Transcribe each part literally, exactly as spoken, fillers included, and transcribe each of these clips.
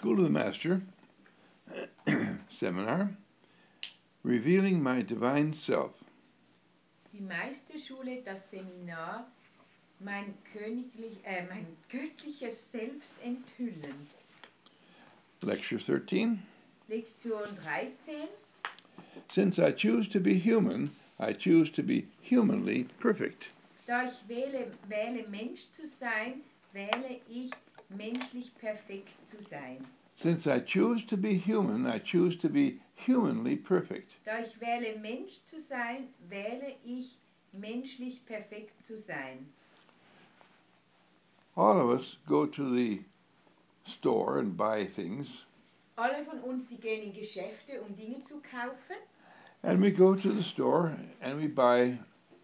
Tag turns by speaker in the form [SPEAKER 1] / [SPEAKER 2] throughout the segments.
[SPEAKER 1] School of the Master seminar, Revealing My Divine Self.
[SPEAKER 2] Die Meisterschule, das Seminar, mein, königlich, äh, mein göttliches Selbst enthüllen.
[SPEAKER 1] Lecture thirteen.
[SPEAKER 2] Lektion dreizehn.
[SPEAKER 1] Since I choose to be human, I choose to be humanly perfect.
[SPEAKER 2] Da ich wähle, wähle Mensch zu sein, wähle ich menschlich perfekt zu sein.
[SPEAKER 1] Since I choose to be human, I choose to be humanly perfect.
[SPEAKER 2] Da ich wähle Mensch zu sein, wähle ich menschlich perfekt zu sein.
[SPEAKER 1] All of us go to the store and buy things.
[SPEAKER 2] Alle von uns, die gehen in Geschäfte, um Dinge zu kaufen.
[SPEAKER 1] And we go to the store and we buy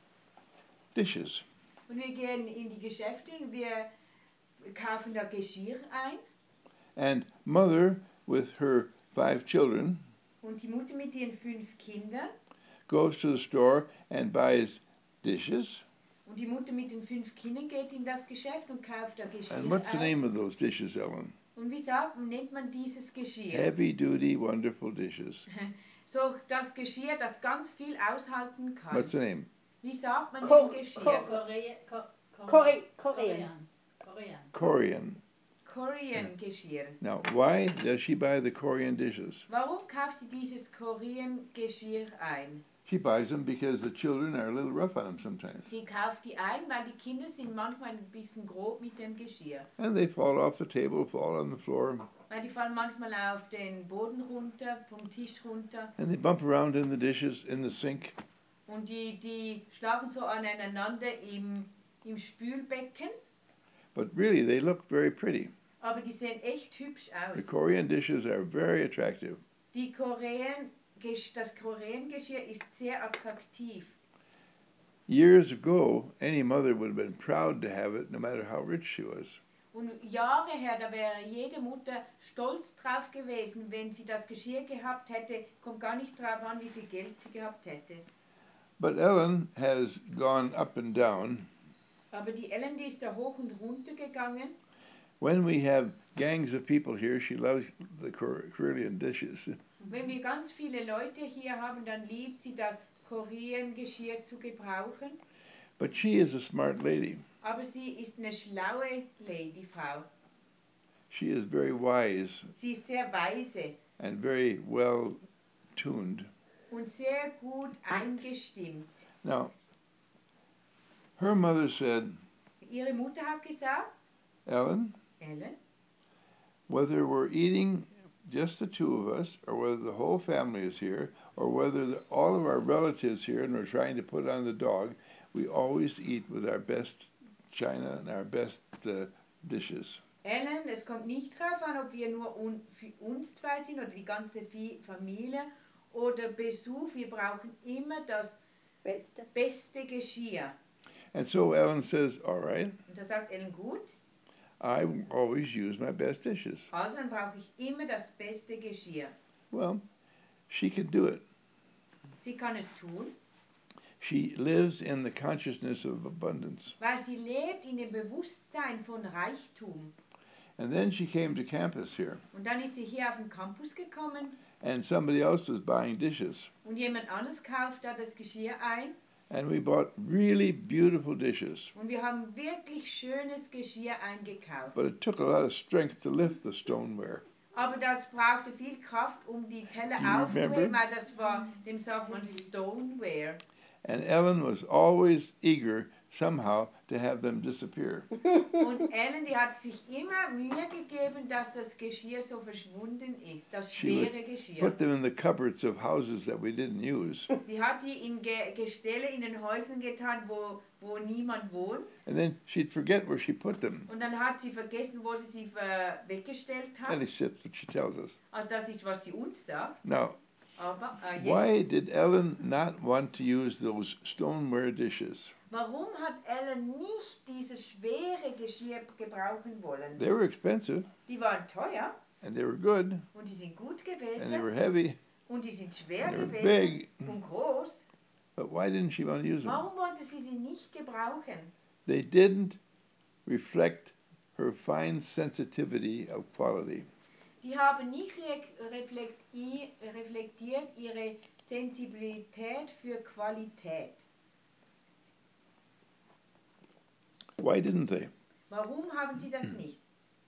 [SPEAKER 1] dishes.
[SPEAKER 2] Und wir gehen in die Geschäfte und wir kaufen da Geschirr ein.
[SPEAKER 1] And mother with her five children
[SPEAKER 2] Und die Mutter mit ihren fünf Kindern.
[SPEAKER 1] Goes to the store and buys dishes.
[SPEAKER 2] Und die Mutter mit den fünf Kindern geht in das Geschäft und kauft da Geschirr
[SPEAKER 1] And what's the
[SPEAKER 2] ein.
[SPEAKER 1] name of those dishes, Ellen?
[SPEAKER 2] Und wie sagt, nennt man dieses Geschirr?
[SPEAKER 1] Heavy duty, wonderful dishes.
[SPEAKER 2] So das Geschirr, das ganz viel aushalten kann.
[SPEAKER 1] What's the name?
[SPEAKER 2] Wie sagt man
[SPEAKER 3] Ko-
[SPEAKER 2] dem Geschirr?
[SPEAKER 3] Korean. Korean.
[SPEAKER 1] Korean.
[SPEAKER 2] Korean Geschirr.
[SPEAKER 1] Now, why does she buy the Korean dishes?
[SPEAKER 2] Warum kauft sie dieses Korean Geschirr ein?
[SPEAKER 1] She buys them because the children are a little rough on them sometimes.
[SPEAKER 2] Sie kauft die ein, weil die Kinder sind manchmal ein bisschen grob mit dem Geschirr.
[SPEAKER 1] And they fall off the table, fall on the floor.
[SPEAKER 2] Weil die fallen manchmal auf den Boden runter, vom Tisch runter.
[SPEAKER 1] And they bump around in the dishes, in the sink.
[SPEAKER 2] Und die, die schlagen so aneinander im, im Spülbecken.
[SPEAKER 1] But really, they look very pretty.
[SPEAKER 2] Aber die sehen echt hübsch aus.
[SPEAKER 1] The Korean dishes are very attractive.
[SPEAKER 2] Die Korean, das Korean-Geschirr ist sehr attraktiv.
[SPEAKER 1] Years ago, any mother would have been proud to have it, no matter how rich she was.
[SPEAKER 2] Und Jahre her, da wäre jede Mutter stolz drauf gewesen, wenn sie das Geschirr gehabt hätte. Kommt gar nicht drauf an, wie viel Geld sie gehabt hätte.
[SPEAKER 1] But Ellen has gone up and down.
[SPEAKER 2] Aber die Ellen, die ist da hoch und runter gegangen.
[SPEAKER 1] When we have gangs of people here, she loves the Korean dishes.
[SPEAKER 2] Wenn wir ganz viele Leute hier haben, dann liebt sie das Korean-Geschirr zu gebrauchen.
[SPEAKER 1] But she is a smart lady.
[SPEAKER 2] Aber sie ist eine schlaue Lady, Frau.
[SPEAKER 1] She is very wise.
[SPEAKER 2] Sie ist sehr weise.
[SPEAKER 1] And very well tuned.
[SPEAKER 2] Und sehr gut eingestimmt.
[SPEAKER 1] Now, her mother said,
[SPEAKER 2] Ihre Mutter hat gesagt,
[SPEAKER 1] Ellen,
[SPEAKER 2] Ellen,
[SPEAKER 1] whether we're eating just the two of us, or whether the whole family is here, or whether the, all of our relatives here and we're trying to put on the dog, we always eat with our best china and our best uh, dishes.
[SPEAKER 2] Ellen, es kommt nicht drauf an, ob wir nur un, für uns zwei sind oder die ganze Familie oder Besuch. Wir brauchen immer das
[SPEAKER 3] Beste.
[SPEAKER 2] beste Geschirr.
[SPEAKER 1] And so Ellen says, all right.
[SPEAKER 2] Und da sagt Ellen, gut.
[SPEAKER 1] I always use my best dishes.
[SPEAKER 2] Also dann brauche ich immer das beste Geschirr.
[SPEAKER 1] Well, she can do it.
[SPEAKER 2] Sie kann es tun.
[SPEAKER 1] She lives in the consciousness of abundance.
[SPEAKER 2] Weil sie lebt in dem Bewusstsein von Reichtum.
[SPEAKER 1] And then she came to campus here.
[SPEAKER 2] Und dann ist sie hier auf den Campus gekommen.
[SPEAKER 1] And somebody else was buying dishes.
[SPEAKER 2] Und jemand anderes kauft da das Geschirr ein.
[SPEAKER 1] And we bought really beautiful dishes.
[SPEAKER 2] Und wir haben wirklich schönes Geschirr eingekauft.
[SPEAKER 1] But it took a lot of strength to lift the stoneware.
[SPEAKER 2] Aber das brauchte viel Kraft, um die Teller
[SPEAKER 1] Do you
[SPEAKER 2] aufzuheben,
[SPEAKER 1] remember?
[SPEAKER 2] weil das war, dem sagt man Stoneware.
[SPEAKER 1] And Ellen was always eager somehow to have them disappear.
[SPEAKER 2] Und Ellen, die hat sich immer Mühe gegeben, dass das Geschirr so verschwunden ist, das
[SPEAKER 1] She
[SPEAKER 2] schwere
[SPEAKER 1] would
[SPEAKER 2] Geschirr.
[SPEAKER 1] put them in the cupboards of houses that we didn't use.
[SPEAKER 2] Sie hat die in Ge Gestelle in den Häusern getan, wo, wo niemand wohnt.
[SPEAKER 1] And then she'd forget where she put them.
[SPEAKER 2] Und dann hat sie vergessen, wo sie sie äh, weggestellt hat.
[SPEAKER 1] At least that's what she tells us.
[SPEAKER 2] Also das ist, was sie uns sagt.
[SPEAKER 1] Now,
[SPEAKER 2] Aber äh, jetzt,
[SPEAKER 1] why did Ellen not want to use those stoneware dishes?
[SPEAKER 2] warum hat Ellen nicht dieses schwere Geschirr gebrauchen wollen?
[SPEAKER 1] They were expensive,
[SPEAKER 2] Die waren teuer
[SPEAKER 1] and they were good,
[SPEAKER 2] und die sind gut
[SPEAKER 1] and they
[SPEAKER 2] gewesen
[SPEAKER 1] were heavy,
[SPEAKER 2] und die sind schwer
[SPEAKER 1] and they were
[SPEAKER 2] gewesen
[SPEAKER 1] big.
[SPEAKER 2] und groß.
[SPEAKER 1] But why didn't she want to use them?
[SPEAKER 2] Warum wollte sie sie nicht gebrauchen?
[SPEAKER 1] They didn't reflect her fine sensitivity of quality.
[SPEAKER 2] Die haben nicht reflekti reflektiert ihre Sensibilität für Qualität.
[SPEAKER 1] Why didn't they?
[SPEAKER 2] Warum haben sie das nicht?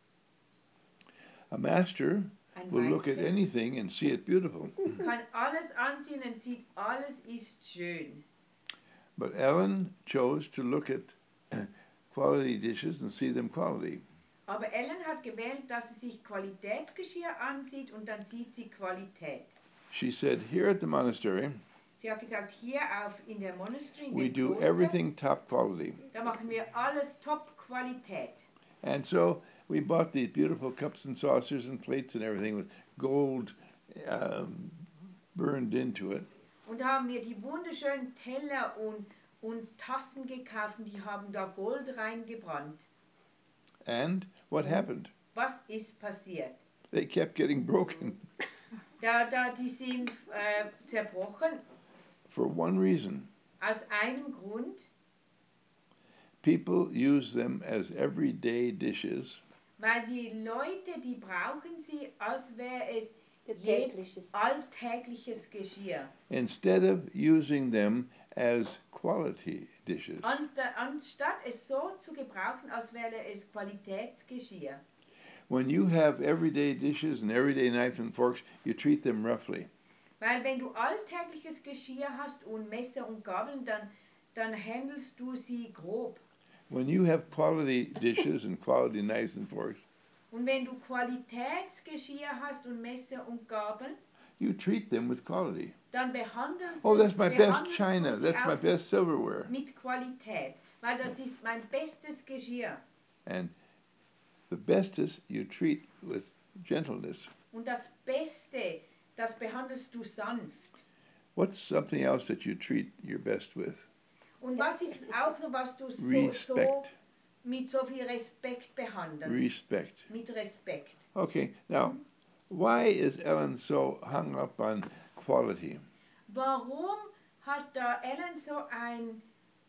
[SPEAKER 1] A master
[SPEAKER 2] Ein
[SPEAKER 1] will look at
[SPEAKER 2] Meister
[SPEAKER 1] anything and see it beautiful.
[SPEAKER 2] kann alles ansehen und sieht, alles ist schön.
[SPEAKER 1] But Ellen chose to look at quality dishes and see them quality.
[SPEAKER 2] Aber Ellen hat gewählt, dass sie sich Qualitätsgeschirr ansieht und dann sieht sie Qualität.
[SPEAKER 1] She said, here at the monastery,
[SPEAKER 2] Sie hat gesagt, hier auf, in der Monastery, in
[SPEAKER 1] we
[SPEAKER 2] dem
[SPEAKER 1] do
[SPEAKER 2] Kloster,
[SPEAKER 1] everything top quality.
[SPEAKER 2] da machen wir alles Top-Qualität.
[SPEAKER 1] And so we bought these beautiful cups and saucers and plates and everything with gold um, burned into it.
[SPEAKER 2] Und da haben wir die wunderschönen Teller und, und Tassen gekauft und die haben da Gold reingebrannt.
[SPEAKER 1] And what happened?
[SPEAKER 2] Was ist passiert?
[SPEAKER 1] They kept getting broken
[SPEAKER 2] Da, da, die sind äh, zerbrochen
[SPEAKER 1] for one reason.
[SPEAKER 2] aus einem Grund.
[SPEAKER 1] People use them as everyday dishes.
[SPEAKER 2] Weil die Leute, die brauchen sie, als wäre es
[SPEAKER 3] Tägliches.
[SPEAKER 2] alltägliches Geschirr.
[SPEAKER 1] Instead of using them as quality dishes.
[SPEAKER 2] Ansta- Anstatt es so zu gebrauchen, als wäre es Qualitätsgeschirr.
[SPEAKER 1] When you have everyday dishes and everyday knives and forks, you treat them roughly.
[SPEAKER 2] Weil wenn du alltägliches Geschirr hast und Messer und Gabeln, dann, dann handelst du sie grob.
[SPEAKER 1] When you have quality dishes and quality knives and forks,
[SPEAKER 2] Und wenn du Qualitätsgeschirr hast und Messer und Gabeln,
[SPEAKER 1] you treat them with quality.
[SPEAKER 2] dann behandelst,
[SPEAKER 1] Oh, that's my best
[SPEAKER 2] behandelst
[SPEAKER 1] china.
[SPEAKER 2] du sie
[SPEAKER 1] That's my
[SPEAKER 2] auch
[SPEAKER 1] best silverware.
[SPEAKER 2] mit Qualität. Weil das ist mein bestes Geschirr.
[SPEAKER 1] And the bestest you treat with gentleness.
[SPEAKER 2] Und das Beste, das behandelst du sanft.
[SPEAKER 1] What's something else that you treat your best with?
[SPEAKER 2] Und was ist auch noch, was du so, so
[SPEAKER 1] Respect.
[SPEAKER 2] mit so viel Respekt behandelst?
[SPEAKER 1] Respect.
[SPEAKER 2] Mit Respekt.
[SPEAKER 1] Okay, now, why is Ellen so hung up on quality?
[SPEAKER 2] Warum hat da Ellen so ein...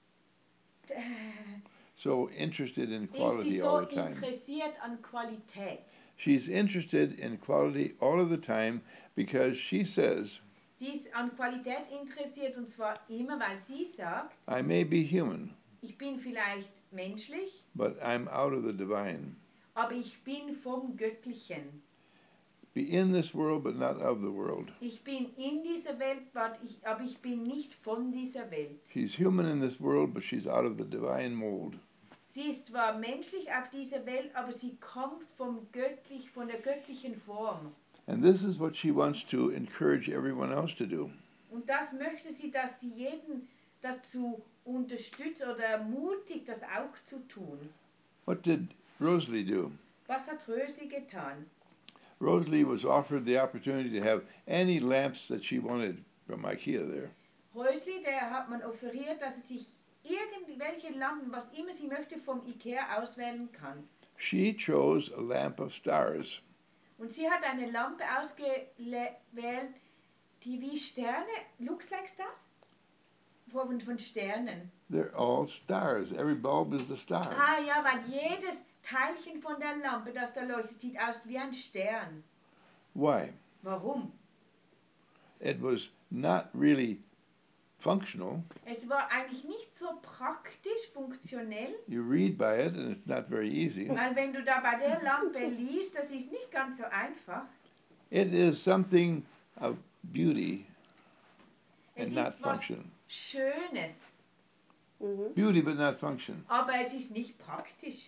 [SPEAKER 2] Äh,
[SPEAKER 1] So interested in
[SPEAKER 2] ist sie
[SPEAKER 1] quality
[SPEAKER 2] so
[SPEAKER 1] all the time?
[SPEAKER 2] interessiert an Qualität?
[SPEAKER 1] She's interested in quality all of the time because she says,
[SPEAKER 2] Sie ist an Qualität interessiert und zwar immer, weil sie sagt,
[SPEAKER 1] I may be human,
[SPEAKER 2] ich bin vielleicht menschlich,
[SPEAKER 1] but I'm out of the divine.
[SPEAKER 2] aber ich bin vom Göttlichen.
[SPEAKER 1] Be in this world, but not of the world.
[SPEAKER 2] Ich bin in dieser Welt, aber ich, aber ich bin nicht von dieser Welt.
[SPEAKER 1] She's human in this world, but she's out of the divine mold.
[SPEAKER 2] Sie ist zwar menschlich auf dieser Welt, aber sie kommt vom göttlich, von der göttlichen Form.
[SPEAKER 1] And this is what she wants to encourage everyone else to do.
[SPEAKER 2] Und das möchte sie, dass sie jeden dazu unterstützt oder ermutigt, das auch zu tun.
[SPEAKER 1] What did Rosalie do?
[SPEAKER 2] Was hat Rösli getan?
[SPEAKER 1] Rosalie was offered the opportunity to have any lamps that she wanted from IKEA there.
[SPEAKER 2] Rösli, der hat man offeriert, dass sie sich irgendwelche Lampen, was immer sie möchte, vom Ikea auswählen kann.
[SPEAKER 1] She chose a lamp of stars.
[SPEAKER 2] Und sie hat eine Lampe ausgewählt, die wie Sterne, looks like stars? Von, von Sternen.
[SPEAKER 1] They're all stars. Every bulb is a star.
[SPEAKER 2] Ah ja, weil jedes Teilchen von der Lampe, das da leuchtet, sieht aus wie ein Stern.
[SPEAKER 1] Why?
[SPEAKER 2] Warum?
[SPEAKER 1] It was not really functional.
[SPEAKER 2] Es war eigentlich nicht so praktisch, funktionell,
[SPEAKER 1] You read by it and it's not very easy.
[SPEAKER 2] weil wenn du da bei der Lampe liest, das ist nicht ganz so einfach.
[SPEAKER 1] It is something of beauty
[SPEAKER 2] Es
[SPEAKER 1] and not
[SPEAKER 2] ist was
[SPEAKER 1] function.
[SPEAKER 2] Schönes,
[SPEAKER 3] Mhm.
[SPEAKER 1] Beauty but not function.
[SPEAKER 2] aber es ist nicht praktisch.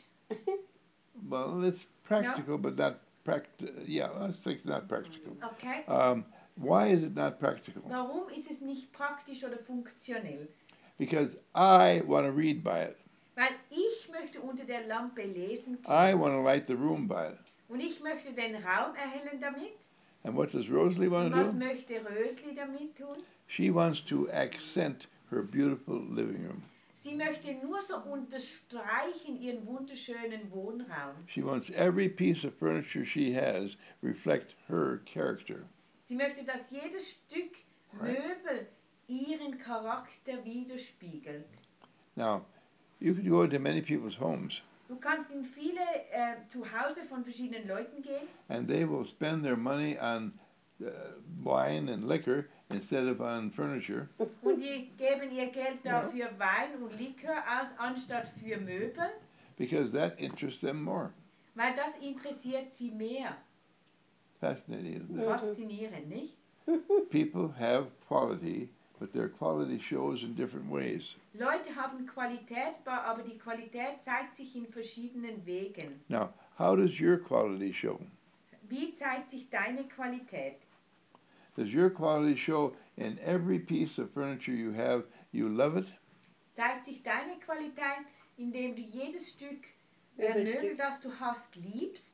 [SPEAKER 1] Well, it's practical but not pract. Yeah, let's say it's not practical.
[SPEAKER 2] Okay?
[SPEAKER 1] Um, why is it not practical?
[SPEAKER 2] Warum ist es nicht praktisch oder funktionell?
[SPEAKER 1] Because I want to read by it.
[SPEAKER 2] Weil ich möchte unter der Lampe lesen
[SPEAKER 1] I
[SPEAKER 2] können.
[SPEAKER 1] want to light the room by it.
[SPEAKER 2] Und ich möchte den Raum erhellen damit.
[SPEAKER 1] And what does Rosalie want
[SPEAKER 2] Und
[SPEAKER 1] to
[SPEAKER 2] was
[SPEAKER 1] do?
[SPEAKER 2] möchte Rösli damit tun?
[SPEAKER 1] She wants to accent her beautiful living room.
[SPEAKER 2] Sie möchte nur so unterstreichen ihren wunderschönen Wohnraum.
[SPEAKER 1] She wants every piece of furniture she has reflect her character.
[SPEAKER 2] Sie möchte, dass jedes Stück Möbel ihren Charakter widerspiegelt.
[SPEAKER 1] Now, you could go into many people's homes
[SPEAKER 2] Du kannst in viele äh, Zuhause von verschiedenen Leuten gehen
[SPEAKER 1] and they will spend their money on uh, wine and liquor instead of on furniture.
[SPEAKER 2] und die geben ihr Geld
[SPEAKER 1] Ja.
[SPEAKER 2] dafür Wein und Likör aus, anstatt für Möbel,
[SPEAKER 1] Because that interests them more.
[SPEAKER 2] weil das interessiert sie mehr.
[SPEAKER 1] Fascinating, isn't it?
[SPEAKER 2] Faszinierend, nicht?
[SPEAKER 1] People have quality, but their quality shows in different ways.
[SPEAKER 2] Leute haben Qualität, aber die Qualität zeigt sich in verschiedenen Wegen.
[SPEAKER 1] Now, how does your quality show?
[SPEAKER 2] Wie zeigt sich deine Qualität?
[SPEAKER 1] Does your quality show in every piece of furniture you have, you love it?
[SPEAKER 2] Zeigt sich deine Qualität, indem du jedes Stück äh,
[SPEAKER 3] Möbelstück.
[SPEAKER 2] Möbel, das du hast, liebst?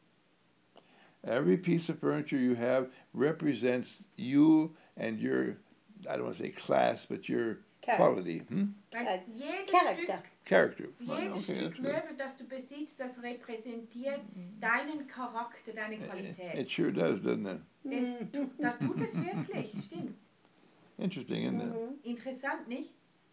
[SPEAKER 1] Every piece of furniture you have represents you and your, I don't want to say class, but your
[SPEAKER 3] Character.
[SPEAKER 1] quality. Hmm?
[SPEAKER 2] Weil
[SPEAKER 3] Äh,
[SPEAKER 2] jedes
[SPEAKER 3] Charakter.
[SPEAKER 2] Stück,
[SPEAKER 1] Character.
[SPEAKER 2] jedes
[SPEAKER 1] Okay,
[SPEAKER 2] Stück
[SPEAKER 1] that's good.
[SPEAKER 2] Möbel, das du besitzt, das repräsentiert deinen Charakter, deine
[SPEAKER 1] It,
[SPEAKER 2] Qualität.
[SPEAKER 1] it sure does, doesn't it?
[SPEAKER 2] Es, tu- das tut es wirklich, stimmt.
[SPEAKER 1] Interesting, isn't it?
[SPEAKER 3] Mhm.
[SPEAKER 2] Interessant, nicht?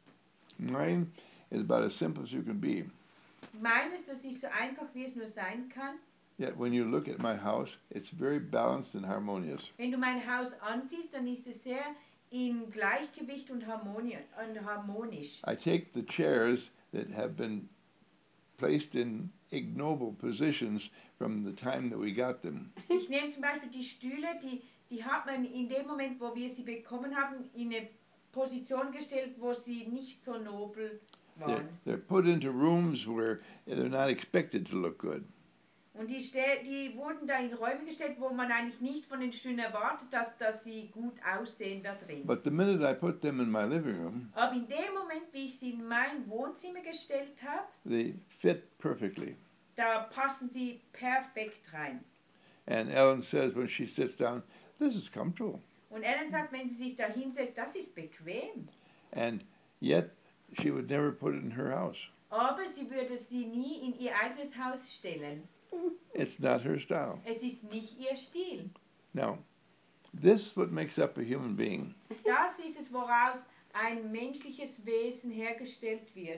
[SPEAKER 1] Mine is about as simple as you can be.
[SPEAKER 2] Meines, das ist so einfach, wie es nur sein kann.
[SPEAKER 1] Yet when you look at my house, it's very balanced and harmonious.
[SPEAKER 2] Wenn du mein Haus ansiehst, dann ist es sehr in Gleichgewicht und, harmoni und harmonisch.
[SPEAKER 1] I take the chairs that have been placed in ignoble positions from the time that we got them.
[SPEAKER 2] Ich nehme zum Beispiel die Stühle, die, die hat man in dem Moment, wo wir sie bekommen haben, in eine Position gestellt, wo sie nicht so nobel
[SPEAKER 1] They're,
[SPEAKER 2] waren.
[SPEAKER 1] they're put into rooms where they're not expected to look good.
[SPEAKER 2] Und die, Ste- die wurden da in Räume gestellt, wo man eigentlich nicht von den Stühlen erwartet, dass, dass sie gut aussehen da drin.
[SPEAKER 1] But the minute I put them in my living room,
[SPEAKER 2] Aber in dem Moment, wie ich sie in mein Wohnzimmer gestellt habe,
[SPEAKER 1] they fit perfectly.
[SPEAKER 2] da passen sie perfekt rein.
[SPEAKER 1] And Ellen says when she sits down, this is comfortable.
[SPEAKER 2] Und Ellen sagt, wenn sie sich da hinsetzt, das ist bequem.
[SPEAKER 1] And yet she would never put it in her house.
[SPEAKER 2] Aber sie würde sie nie in ihr eigenes Haus stellen.
[SPEAKER 1] It's not her style.
[SPEAKER 2] Es ist nicht ihr Stil.
[SPEAKER 1] Now, this is what makes up a human being.
[SPEAKER 2] Das ist es, woraus ein menschliches Wesen hergestellt wird.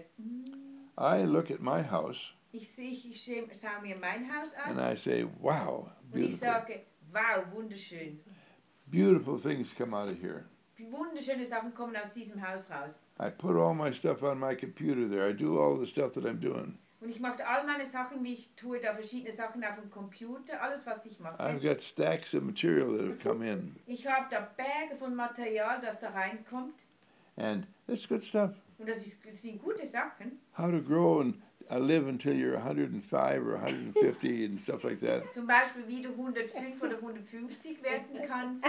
[SPEAKER 1] I look at my house
[SPEAKER 2] Ich, sehe, ich schaue mir mein Haus
[SPEAKER 1] and
[SPEAKER 2] an
[SPEAKER 1] I say, wow,
[SPEAKER 2] und ich
[SPEAKER 1] beautiful.
[SPEAKER 2] sage, wow, wunderschön.
[SPEAKER 1] Beautiful things come out of here.
[SPEAKER 2] Wunderschöne Sachen kommen aus diesem Haus raus.
[SPEAKER 1] I put all my stuff on my computer there. I do all the stuff that I'm doing.
[SPEAKER 2] Und ich mache all meine Sachen, wie ich tue da verschiedene Sachen auf dem Computer, alles was ich mache.
[SPEAKER 1] I've got stacks of material that have come in.
[SPEAKER 2] Ich habe da Berge von Material, das da reinkommt.
[SPEAKER 1] And it's good stuff.
[SPEAKER 2] Und das, ist, das sind gute Sachen.
[SPEAKER 1] How to grow and uh, live until you're one hundred five or one hundred fifty and stuff like that.
[SPEAKER 2] Zum Beispiel, wie du hundertfünf oder hundertfünfzig werden kannst.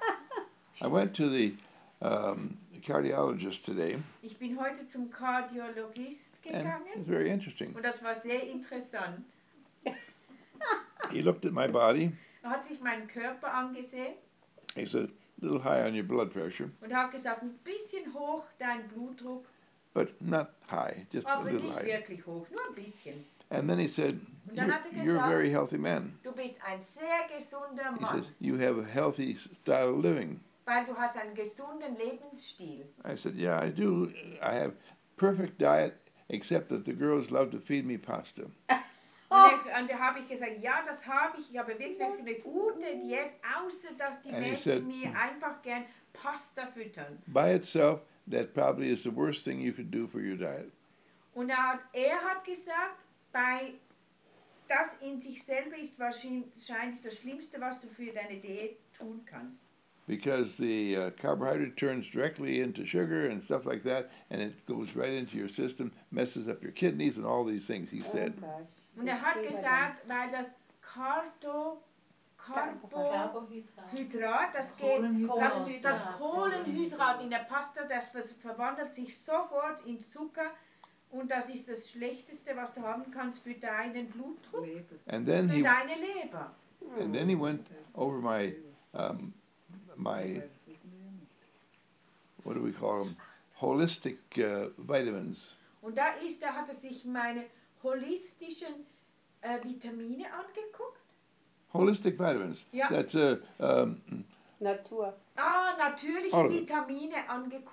[SPEAKER 1] I went to the um, cardiologist today,
[SPEAKER 2] Ich bin heute zum Kardiologist
[SPEAKER 1] and it
[SPEAKER 2] gegangen
[SPEAKER 1] was very interesting.
[SPEAKER 2] und das war sehr interessant.
[SPEAKER 1] He looked at my body.
[SPEAKER 2] Er hat sich meinen Körper angesehen
[SPEAKER 1] He said, a little high on your blood pressure,
[SPEAKER 2] und hat gesagt, ein bisschen hoch dein Blutdruck,
[SPEAKER 1] but not high, just a
[SPEAKER 2] aber
[SPEAKER 1] little
[SPEAKER 2] nicht
[SPEAKER 1] high.
[SPEAKER 2] wirklich hoch, nur ein bisschen.
[SPEAKER 1] And then he said,
[SPEAKER 2] Und dann
[SPEAKER 1] you're,
[SPEAKER 2] hat er
[SPEAKER 1] you're a
[SPEAKER 2] gesagt,
[SPEAKER 1] very healthy man.
[SPEAKER 2] du bist ein sehr gesunder
[SPEAKER 1] He
[SPEAKER 2] Mann,
[SPEAKER 1] says, you have a healthy style of living.
[SPEAKER 2] weil du hast einen gesunden Lebensstil.
[SPEAKER 1] I said, yeah, I do. I have perfect diet, except that the girls love to feed me pasta.
[SPEAKER 2] Und, ich, und da habe ich gesagt, ja, das habe ich. Ich habe wirklich eine gute Diät, außer dass die
[SPEAKER 1] And he
[SPEAKER 2] Mädchen
[SPEAKER 1] said-
[SPEAKER 2] mir einfach gern Pasta füttern.
[SPEAKER 1] By itself, that probably is the worst thing you could do for your diet.
[SPEAKER 2] Und er hat, er hat gesagt, bei, das in sich selber ist wahrscheinlich das Schlimmste, was du für deine Diät tun kannst.
[SPEAKER 1] Because the uh, carbohydrate turns directly into sugar and stuff like that, and it goes right into your system, messes up your kidneys and all these things, he said.
[SPEAKER 3] Oh gosh.
[SPEAKER 2] Und er hat gesagt, weil das Carbo, Carbohydrat, das, geht, das, das Kohlenhydrat in der Pasta, das ver- verwandelt sich sofort in Zucker und das ist das Schlechteste, was du haben kannst für deinen Blutdruck,
[SPEAKER 1] And then
[SPEAKER 2] für
[SPEAKER 1] he
[SPEAKER 2] deine Leber.
[SPEAKER 1] and then he went over my um, my what do we call them? Holistic uh, vitamins.
[SPEAKER 2] Und da ist, da hat er sich meine holistischen äh, Vitamine angeguckt.
[SPEAKER 1] Holistic vitamins.
[SPEAKER 2] Ja.
[SPEAKER 1] That's uh, um,
[SPEAKER 3] Natur.
[SPEAKER 2] Ah, natürliche
[SPEAKER 1] Alle.
[SPEAKER 2] Vitamine angeguckt.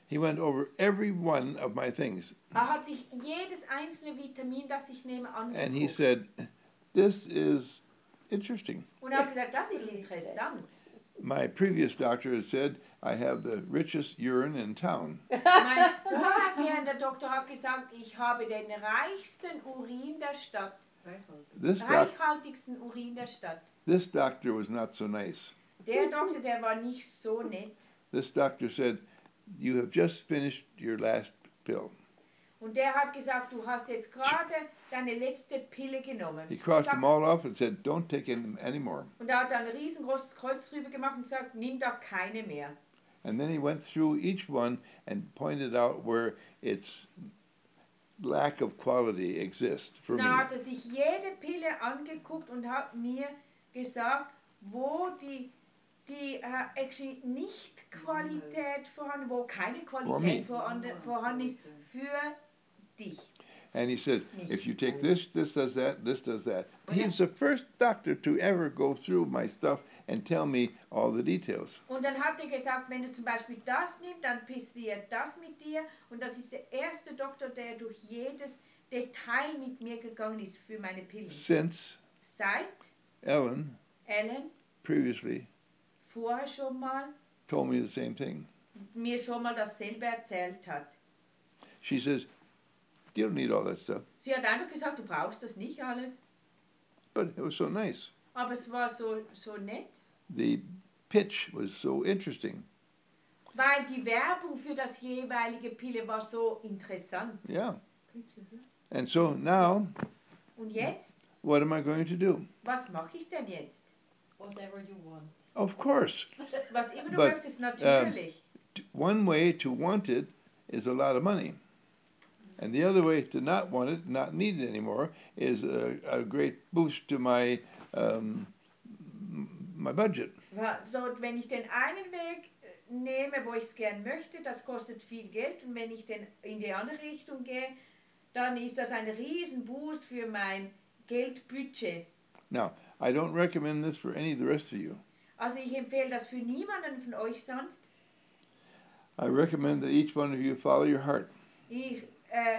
[SPEAKER 1] He went over every one of my things.
[SPEAKER 2] Er hat sich jedes einzelne Vitamin, das ich nehme,
[SPEAKER 1] And he
[SPEAKER 2] angeguckt.
[SPEAKER 1] said, this is interesting.
[SPEAKER 2] Und er hat gesagt, das ist interessant.
[SPEAKER 1] My previous doctor had said, I have the richest urine in town.
[SPEAKER 2] Mein vorhergehender Doktor hat gesagt, ich habe den reichsten Urin der Stadt.
[SPEAKER 1] This, doc
[SPEAKER 2] Reichhaltigsten Urin der Stadt.
[SPEAKER 1] this doctor was not so nice.
[SPEAKER 2] Der Doktor, der war nicht so nett.
[SPEAKER 1] This doctor said, you have just finished your last pill.
[SPEAKER 2] Und der hat gesagt, du hast jetzt gerade deine letzte Pille genommen.
[SPEAKER 1] He crossed them all off and said, don't take them anymore.
[SPEAKER 2] Und er hat da ein riesengroßes Kreuz drüber gemacht und gesagt, nimm da keine mehr.
[SPEAKER 1] And then he went through each one and pointed out where its lack of quality exists for
[SPEAKER 2] Dann
[SPEAKER 1] me.
[SPEAKER 2] hat er sich jede Pille angeguckt und hat mir gesagt, wo die, die uh, actually nicht Qualität vorhanden, wo keine Qualität vorhanden, vorhanden ist für dich.
[SPEAKER 1] And he said, if you take this, this does that, this does that. He was the first doctor to ever go through my stuff and tell me all the details.
[SPEAKER 2] Und dann hat er gesagt, wenn du zum Beispiel das nimmst, dann passiert das mit dir. Und das ist der erste Doktor, der durch jedes Detail mit mir gegangen ist für meine Pillen.
[SPEAKER 1] Since
[SPEAKER 2] Seit
[SPEAKER 1] Ellen
[SPEAKER 2] Ellen
[SPEAKER 1] previously
[SPEAKER 2] vorher schon mal
[SPEAKER 1] told me the same thing.
[SPEAKER 2] mir schon mal dasselbe erzählt hat.
[SPEAKER 1] She says, you don't need all that stuff.
[SPEAKER 2] Sie hat einfach gesagt, du brauchst das nicht alles.
[SPEAKER 1] But it was so nice.
[SPEAKER 2] Aber es war so, so nett,
[SPEAKER 1] The pitch was so interesting.
[SPEAKER 2] weil die Werbung für das jeweilige Pille war so interessant.
[SPEAKER 1] Yeah. And so now,
[SPEAKER 2] Und jetzt,
[SPEAKER 1] what am I going to do?
[SPEAKER 2] was mache ich denn jetzt?
[SPEAKER 4] Whatever you want.
[SPEAKER 1] Of course.
[SPEAKER 2] Was immer du
[SPEAKER 1] But,
[SPEAKER 2] möchtest, natürlich.
[SPEAKER 1] T- One way to want it is a lot of money. And the other way to not want it, not need it anymore, is a, a great boost to my um, my budget.
[SPEAKER 2] So, wenn ich den einen Weg nehme, wo ich es gern möchte, das kostet viel Geld. Und wenn ich den in die andere Richtung gehe, dann ist das ein Riesenboost für mein Geldbudget.
[SPEAKER 1] Now, I don't recommend this for any of the rest of you.
[SPEAKER 2] Also ich empfehle das für niemanden von euch sonst.
[SPEAKER 1] I recommend that each one of you follow your heart.
[SPEAKER 2] Ich äh,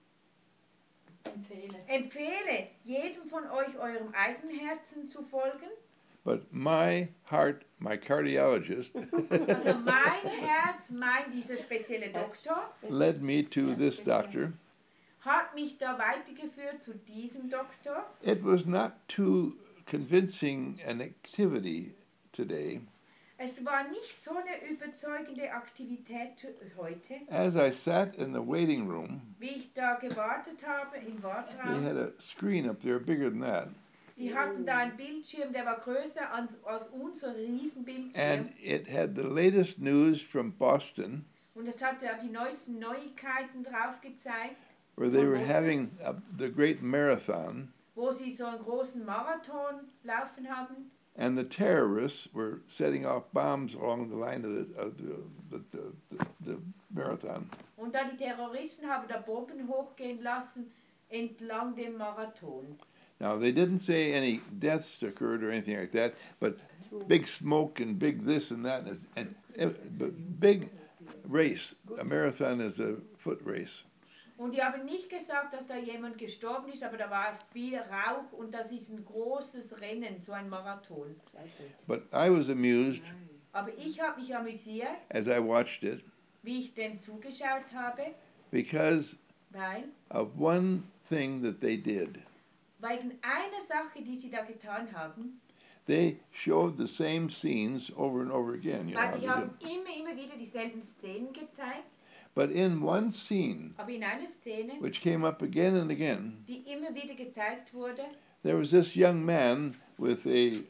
[SPEAKER 4] Empfehle.
[SPEAKER 2] empfehle jedem von euch eurem eigenen Herzen zu folgen.
[SPEAKER 1] But my heart, my cardiologist,
[SPEAKER 2] Also mein Herz, mein dieser spezielle Doktor,
[SPEAKER 1] led me to this doctor.
[SPEAKER 2] hat mich da weitergeführt zu diesem Doktor.
[SPEAKER 1] It was not too convincing an activity today.
[SPEAKER 2] Es war nicht so eine überzeugende Aktivität heute,
[SPEAKER 1] As I sat in the waiting room,
[SPEAKER 2] wie ich da gewartet habe im
[SPEAKER 1] they
[SPEAKER 2] Wartraum.
[SPEAKER 1] had a screen up there bigger than that.
[SPEAKER 2] Die hatten da einen Bildschirm, der war größer als, als unser Riesenbildschirm.
[SPEAKER 1] And it had the latest news from Boston,
[SPEAKER 2] Und es hat ja die neuesten Neuigkeiten drauf gezeigt,
[SPEAKER 1] where they were having uh, the great marathon,
[SPEAKER 2] wo sie so einen großen Marathon laufen haben.
[SPEAKER 1] and the terrorists were setting off bombs along the line of the, of the, the, the, the, the marathon.
[SPEAKER 2] Und da die Terroristen haben da Bomben hochgehen lassen entlang dem Marathon.
[SPEAKER 1] Now, they didn't say any deaths occurred or anything like that, but big smoke and big this and that, and, and, and but big race. A marathon is a foot race.
[SPEAKER 2] Und die haben nicht gesagt, dass da jemand gestorben ist, aber da war viel Rauch und das ist ein großes Rennen, so ein Marathon.
[SPEAKER 1] But I was amused
[SPEAKER 2] Aber ich habe mich amüsiert,
[SPEAKER 1] as I watched it
[SPEAKER 2] wie ich dem zugeschaut habe,
[SPEAKER 1] because
[SPEAKER 2] weil
[SPEAKER 1] of one thing that they did.
[SPEAKER 2] wegen einer Sache, die sie da getan haben,
[SPEAKER 1] They showed the same scenes over and over again. You know,
[SPEAKER 2] weil
[SPEAKER 1] how
[SPEAKER 2] die
[SPEAKER 1] they
[SPEAKER 2] haben
[SPEAKER 1] do.
[SPEAKER 2] immer, immer wieder dieselben Szenen gezeigt,
[SPEAKER 1] But in one scene,
[SPEAKER 2] aber in einer Szene,
[SPEAKER 1] which came up again and again,
[SPEAKER 2] die immer wieder gezeigt wurde,
[SPEAKER 1] there was this young man with a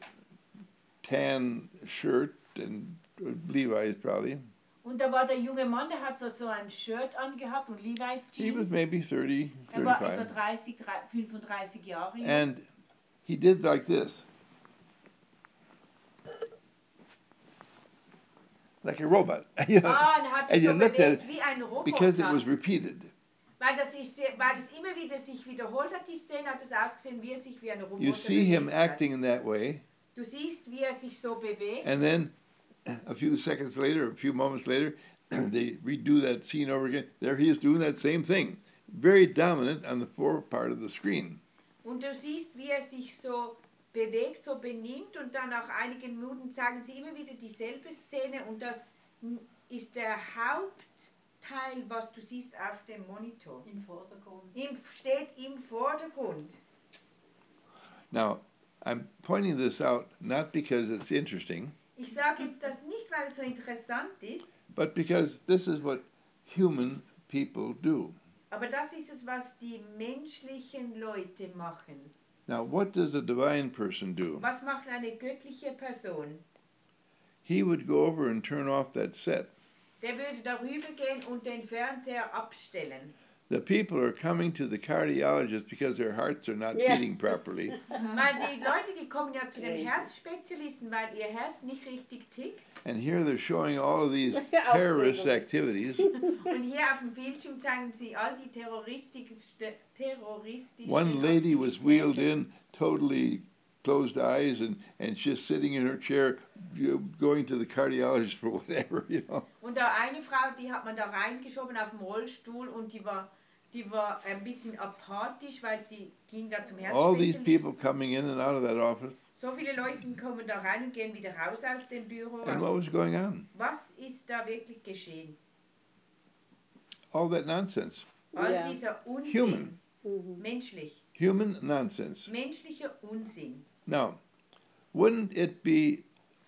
[SPEAKER 1] tan shirt and Levi's probably.
[SPEAKER 2] und da war der junge Mann, der hat so, so ein Shirt angehabt und Levi's
[SPEAKER 1] He was
[SPEAKER 2] Jeans.
[SPEAKER 1] maybe thirty,
[SPEAKER 2] Er war etwa
[SPEAKER 1] thirty-five.
[SPEAKER 2] dreißig, fünfunddreißig Jahre jung.
[SPEAKER 1] And he did like this. Like a robot. You know,
[SPEAKER 2] Ah, und er hat sich
[SPEAKER 1] and you
[SPEAKER 2] so
[SPEAKER 1] looked at
[SPEAKER 2] bewegt
[SPEAKER 1] it
[SPEAKER 2] wie ein Roboter.
[SPEAKER 1] because it was repeated.
[SPEAKER 2] Weil, das ist, sehr- weil es immer wieder sich wiederholt hat, die Szene, hat es ausgesehen, wie er sich wie ein Roboter
[SPEAKER 1] You see him
[SPEAKER 2] bewegt hat.
[SPEAKER 1] acting in that way,
[SPEAKER 2] Du siehst, wie er sich so bewegt.
[SPEAKER 1] and then a few seconds later, a few moments later, they redo that scene over again. There he is doing that same thing. Very dominant on the fore part of the screen.
[SPEAKER 2] Und du siehst, wie er sich so bewegt, so benimmt und dann nach einigen Minuten zeigen sie immer wieder dieselbe Szene und das ist der Hauptteil, was du siehst auf dem Monitor.
[SPEAKER 4] Im Vordergrund.
[SPEAKER 2] Im, steht im Vordergrund.
[SPEAKER 1] Now, I'm pointing this out not because it's interesting,
[SPEAKER 2] Ich sage jetzt das nicht, weil es so interessant ist,
[SPEAKER 1] but because this is what human people do.
[SPEAKER 2] aber das ist es, was die menschlichen Leute machen.
[SPEAKER 1] Now, what does a divine person do?
[SPEAKER 2] Was macht eine göttliche Person?
[SPEAKER 1] He would go over and turn off that set.
[SPEAKER 2] Der würde darüber gehen und den Fernseher abstellen.
[SPEAKER 1] The people are coming to the cardiologist because their hearts are not
[SPEAKER 3] Yeah.
[SPEAKER 1] beating properly.
[SPEAKER 2] Weil die Leute, die kommen ja zu den Herzspezialisten, weil ihr Herz nicht richtig tickt.
[SPEAKER 1] And here they're showing all of these
[SPEAKER 3] Aufregung.
[SPEAKER 1] terrorist activities.
[SPEAKER 2] Und hier auf dem Bildschirm zeigen sie all die terroristischen, terroristischen
[SPEAKER 1] One lady was wheeled
[SPEAKER 2] Aktivitäten.
[SPEAKER 1] in, totally closed eyes, and, and just sitting in her chair, you know, going to the cardiologist for whatever, you know.
[SPEAKER 2] Und da eine Frau, die hat man da reingeschoben auf dem Rollstuhl und die war, die war ein bisschen apathisch, weil die ging da zum
[SPEAKER 1] All these people
[SPEAKER 2] Herzspezialisten.
[SPEAKER 1] coming in and out of that office,
[SPEAKER 2] So viele Leute kommen da rein und gehen wieder raus aus dem Büro.
[SPEAKER 1] and what was going on?
[SPEAKER 2] Was ist da wirklich geschehen?
[SPEAKER 1] All that nonsense.
[SPEAKER 2] All
[SPEAKER 3] Ja.
[SPEAKER 2] dieser Unsinn.
[SPEAKER 1] Human.
[SPEAKER 3] Mhm.
[SPEAKER 2] Menschlich.
[SPEAKER 1] Human nonsense.
[SPEAKER 2] Menschlicher Unsinn.
[SPEAKER 1] Now, wouldn't it be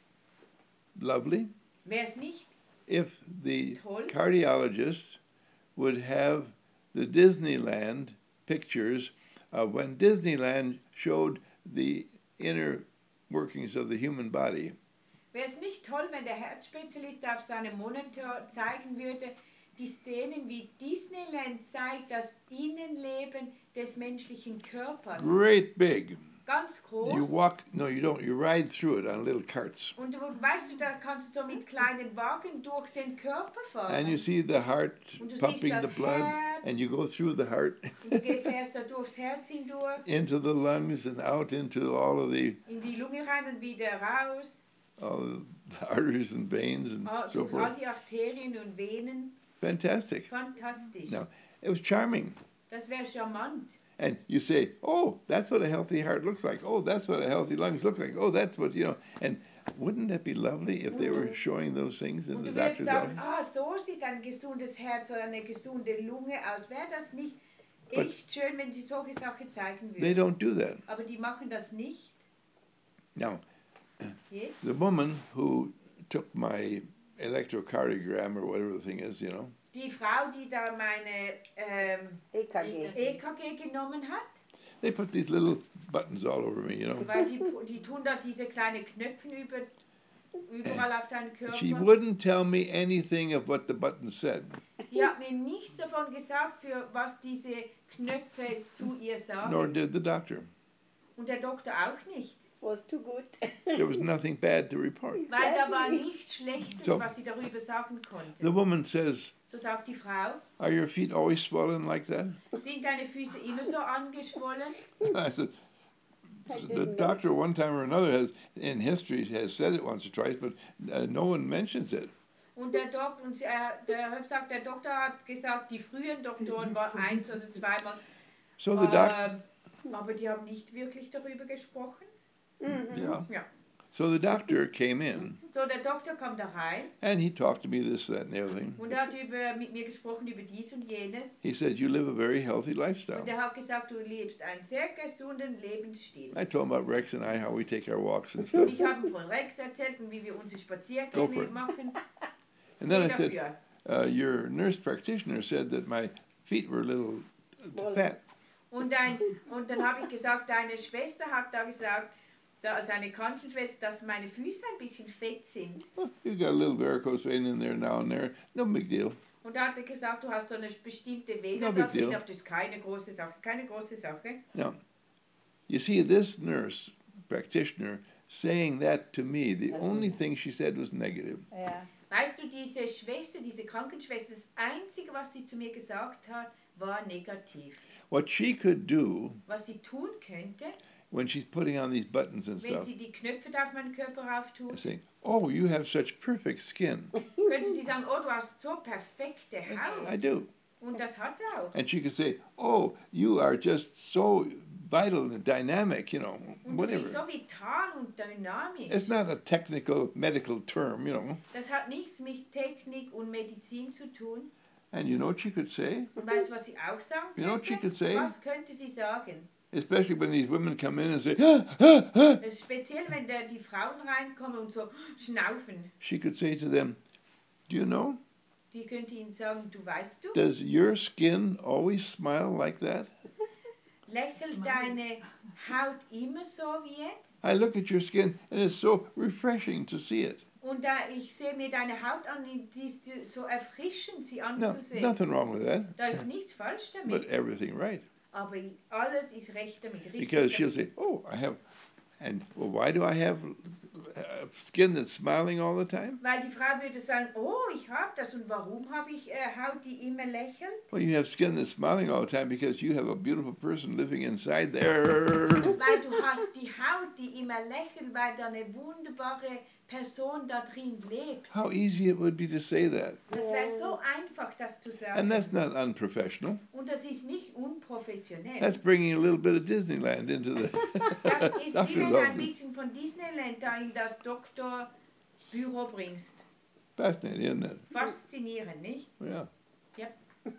[SPEAKER 1] lovely
[SPEAKER 2] Wäre es nicht
[SPEAKER 1] if the
[SPEAKER 2] toll,
[SPEAKER 1] cardiologist would have the Disneyland pictures of when Disneyland showed the inner workings of the human body?
[SPEAKER 2] wäre es nicht toll, wenn der Herzspezialist auf seinem Monitor zeigen würde, die Szenen, wie Disneyland zeigt, das Innenleben des menschlichen Körpers.
[SPEAKER 1] Great big.
[SPEAKER 2] Ganz
[SPEAKER 1] You
[SPEAKER 2] groß.
[SPEAKER 1] walk, no, you don't, you ride through it on little carts.
[SPEAKER 2] Und du, weißt du, da kannst du so mit kleinen Wagen durch den Körper
[SPEAKER 1] And you
[SPEAKER 2] fahren.
[SPEAKER 1] see the heart
[SPEAKER 2] Und du siehst
[SPEAKER 1] pumping
[SPEAKER 2] das
[SPEAKER 1] the blood,
[SPEAKER 2] Herz.
[SPEAKER 1] and you go through the heart
[SPEAKER 2] Und du gehst erst da durchs Herz hindurch,
[SPEAKER 1] into the lungs and out into all of the,
[SPEAKER 2] in die Lunge rein und wieder raus,
[SPEAKER 1] all the arteries and veins and
[SPEAKER 2] all-
[SPEAKER 1] so
[SPEAKER 2] durch
[SPEAKER 1] forth.
[SPEAKER 2] all die Arterien und Venen.
[SPEAKER 1] Fantastic.
[SPEAKER 2] Fantastisch.
[SPEAKER 1] No. It was charming.
[SPEAKER 2] Das wäre charmant.
[SPEAKER 1] And you say, oh, that's what a healthy heart looks like. Oh, that's what a healthy lungs look like. Oh, that's what, you know. And wouldn't that be lovely if they were showing those things in
[SPEAKER 2] Und
[SPEAKER 1] the
[SPEAKER 2] du würdest
[SPEAKER 1] doctor's
[SPEAKER 2] sagen,
[SPEAKER 1] office?
[SPEAKER 2] ah, so sieht ein gesundes Herz oder eine gesunde Lunge aus. Wäre das nicht
[SPEAKER 1] But-
[SPEAKER 2] echt schön, wenn sie solche Sachen zeigen
[SPEAKER 1] They
[SPEAKER 2] würden?
[SPEAKER 1] don't do that.
[SPEAKER 2] Aber die machen das nicht.
[SPEAKER 1] Now,
[SPEAKER 2] Yes?
[SPEAKER 1] the woman who took my electrocardiogram or whatever the thing is, you know,
[SPEAKER 2] Die Frau, die da meine ähm,
[SPEAKER 3] E K G.
[SPEAKER 2] E K G genommen hat,
[SPEAKER 1] they put these little buttons all over me, you know.
[SPEAKER 2] weil die, die tun da diese kleinen Knöpfe über, überall auf deinen
[SPEAKER 1] She
[SPEAKER 2] Körper.
[SPEAKER 1] wouldn't tell me anything of what the buttons said.
[SPEAKER 2] Die hat mir nichts davon gesagt, für was diese Knöpfe zu ihr
[SPEAKER 1] Nor
[SPEAKER 2] sagen.
[SPEAKER 1] did the doctor.
[SPEAKER 2] Und der Doktor auch nicht.
[SPEAKER 3] Was too good.
[SPEAKER 1] There was nothing bad to report.
[SPEAKER 2] Weil da war nichts Schlechtes,
[SPEAKER 1] So.
[SPEAKER 2] was sie darüber sagen
[SPEAKER 1] The
[SPEAKER 2] konnte.
[SPEAKER 1] woman says,
[SPEAKER 2] So sagt die Frau,
[SPEAKER 1] are your feet always swollen like that?
[SPEAKER 2] sind deine Füße immer so angeschwollen?
[SPEAKER 1] I said,
[SPEAKER 3] I
[SPEAKER 1] the
[SPEAKER 3] didn't know.
[SPEAKER 1] doctor one time or another has, in history, has said it once or twice, but uh, no one mentions it.
[SPEAKER 2] Und der Doktor, und sie, äh, der hat gesagt, der Doktor hat gesagt, die frühen Doktoren waren eins oder zweimal,
[SPEAKER 1] So the doc,
[SPEAKER 2] ähm, aber die haben nicht wirklich darüber gesprochen.
[SPEAKER 3] Mhm.
[SPEAKER 1] yeah.
[SPEAKER 2] Ja.
[SPEAKER 1] So the doctor came in
[SPEAKER 2] So, der Doktor kam da rein
[SPEAKER 1] and he talked to me this, that, and the other thing.
[SPEAKER 2] und er hat über, mit mir gesprochen über dies und jenes.
[SPEAKER 1] He said, you live a very healthy lifestyle.
[SPEAKER 2] Und er hat gesagt, du lebst einen sehr gesunden Lebensstil.
[SPEAKER 1] I told him about Rex and I, how we take our walks and
[SPEAKER 2] Und
[SPEAKER 1] stuff.
[SPEAKER 2] ich habe ihm von Rex erzählt und wie wir unsere
[SPEAKER 1] Go for
[SPEAKER 2] Spaziergänge
[SPEAKER 1] it.
[SPEAKER 2] machen.
[SPEAKER 1] And then I
[SPEAKER 2] Geh
[SPEAKER 1] said,
[SPEAKER 2] dafür.
[SPEAKER 1] uh, your nurse practitioner said that my feet were a little
[SPEAKER 3] Well,
[SPEAKER 1] fat.
[SPEAKER 2] Und, ein, und dann habe ich gesagt, deine Schwester hat da gesagt, da, also eine Krankenschwester, dass meine Füße ein bisschen fett sind.
[SPEAKER 1] Well, you've got a little varicose vein in there now and there. No big deal.
[SPEAKER 2] Und da hat er gesagt, du hast so eine bestimmte Vene,
[SPEAKER 1] No big
[SPEAKER 2] da drin,
[SPEAKER 1] deal.
[SPEAKER 2] aber das ist keine große Sache, keine große Sache.
[SPEAKER 1] Now, you see, this nurse practitioner saying that to me, the only thing she said was negative.
[SPEAKER 3] Ja.
[SPEAKER 2] Weißt du, diese Schwester, diese Krankenschwester, das Einzige, was sie zu mir gesagt hat, war negativ.
[SPEAKER 1] What she could do
[SPEAKER 2] Was sie tun könnte,
[SPEAKER 1] when she's putting on these buttons and
[SPEAKER 2] wenn
[SPEAKER 1] stuff,
[SPEAKER 2] sie die Knöpfe da auf meinen Körper rauf tut,
[SPEAKER 1] and saying, "Oh, you have such perfect skin."
[SPEAKER 2] könnte sie sagen, oh, du hast so perfekte Haut.
[SPEAKER 1] I do.
[SPEAKER 2] Und das hat er auch.
[SPEAKER 1] And she could say, "Oh, you are just so vital and dynamic," you know,
[SPEAKER 2] Und du bist so
[SPEAKER 1] whatever.
[SPEAKER 2] vital und dynamisch.
[SPEAKER 1] It's not a technical medical term, you know.
[SPEAKER 2] Das hat nichts mit Technik und Medizin zu tun.
[SPEAKER 1] And you know what she could say?
[SPEAKER 2] Und weißt du, was sie auch sagen
[SPEAKER 1] You know what she
[SPEAKER 2] könnte?
[SPEAKER 1] could say?
[SPEAKER 2] Was könnte sie sagen?
[SPEAKER 1] Especially when these women come in and say, "Ah, ah, ah."
[SPEAKER 2] Das ist speziell, wenn der, die Frauen reinkommen und so schnaufen.
[SPEAKER 1] She could say to them, "Do you know,
[SPEAKER 2] Die könnte ihnen sagen, du weißt du,
[SPEAKER 1] does your skin always smile like that?
[SPEAKER 2] lächelt deine Haut immer so wie jetzt?
[SPEAKER 1] I look at your skin and it's so refreshing to see it."
[SPEAKER 2] Und da ich sehe mir deine Haut an, die ist so erfrischend, sie
[SPEAKER 1] No,
[SPEAKER 2] anzusehen.
[SPEAKER 1] nothing wrong with that,
[SPEAKER 2] Da ist nichts falsch
[SPEAKER 1] but
[SPEAKER 2] damit.
[SPEAKER 1] everything right.
[SPEAKER 2] Aber alles ist recht damit. Richtig
[SPEAKER 1] Because she'll
[SPEAKER 2] damit.
[SPEAKER 1] say, "Oh, I have," and well, why do I have uh, skin that's smiling all the time?
[SPEAKER 2] Weil die Frau würde sagen, oh, ich habe das. Und warum habe ich äh, Haut, die immer lächelt?
[SPEAKER 1] Well, you have skin that's smiling all the time because you have a beautiful person living inside there.
[SPEAKER 2] Weil du hast die Haut, die immer lächelt, weil da eine wunderbare Person da drin lebt.
[SPEAKER 1] How easy it would be to say that.
[SPEAKER 2] Das wäre so einfach, das zu
[SPEAKER 1] And that's
[SPEAKER 2] sagen.
[SPEAKER 1] not unprofessional.
[SPEAKER 2] Und das ist nicht unprofessionell.
[SPEAKER 1] That's bringing a little bit of Disneyland into the
[SPEAKER 2] Das ist wie
[SPEAKER 1] doctor's
[SPEAKER 2] wenn du ein
[SPEAKER 1] office.
[SPEAKER 2] bisschen von Disneyland da in das Doktorbüro bringst.
[SPEAKER 1] Fascinating, isn't it?
[SPEAKER 2] Faszinierend, nicht?
[SPEAKER 1] Yeah.
[SPEAKER 2] Yep.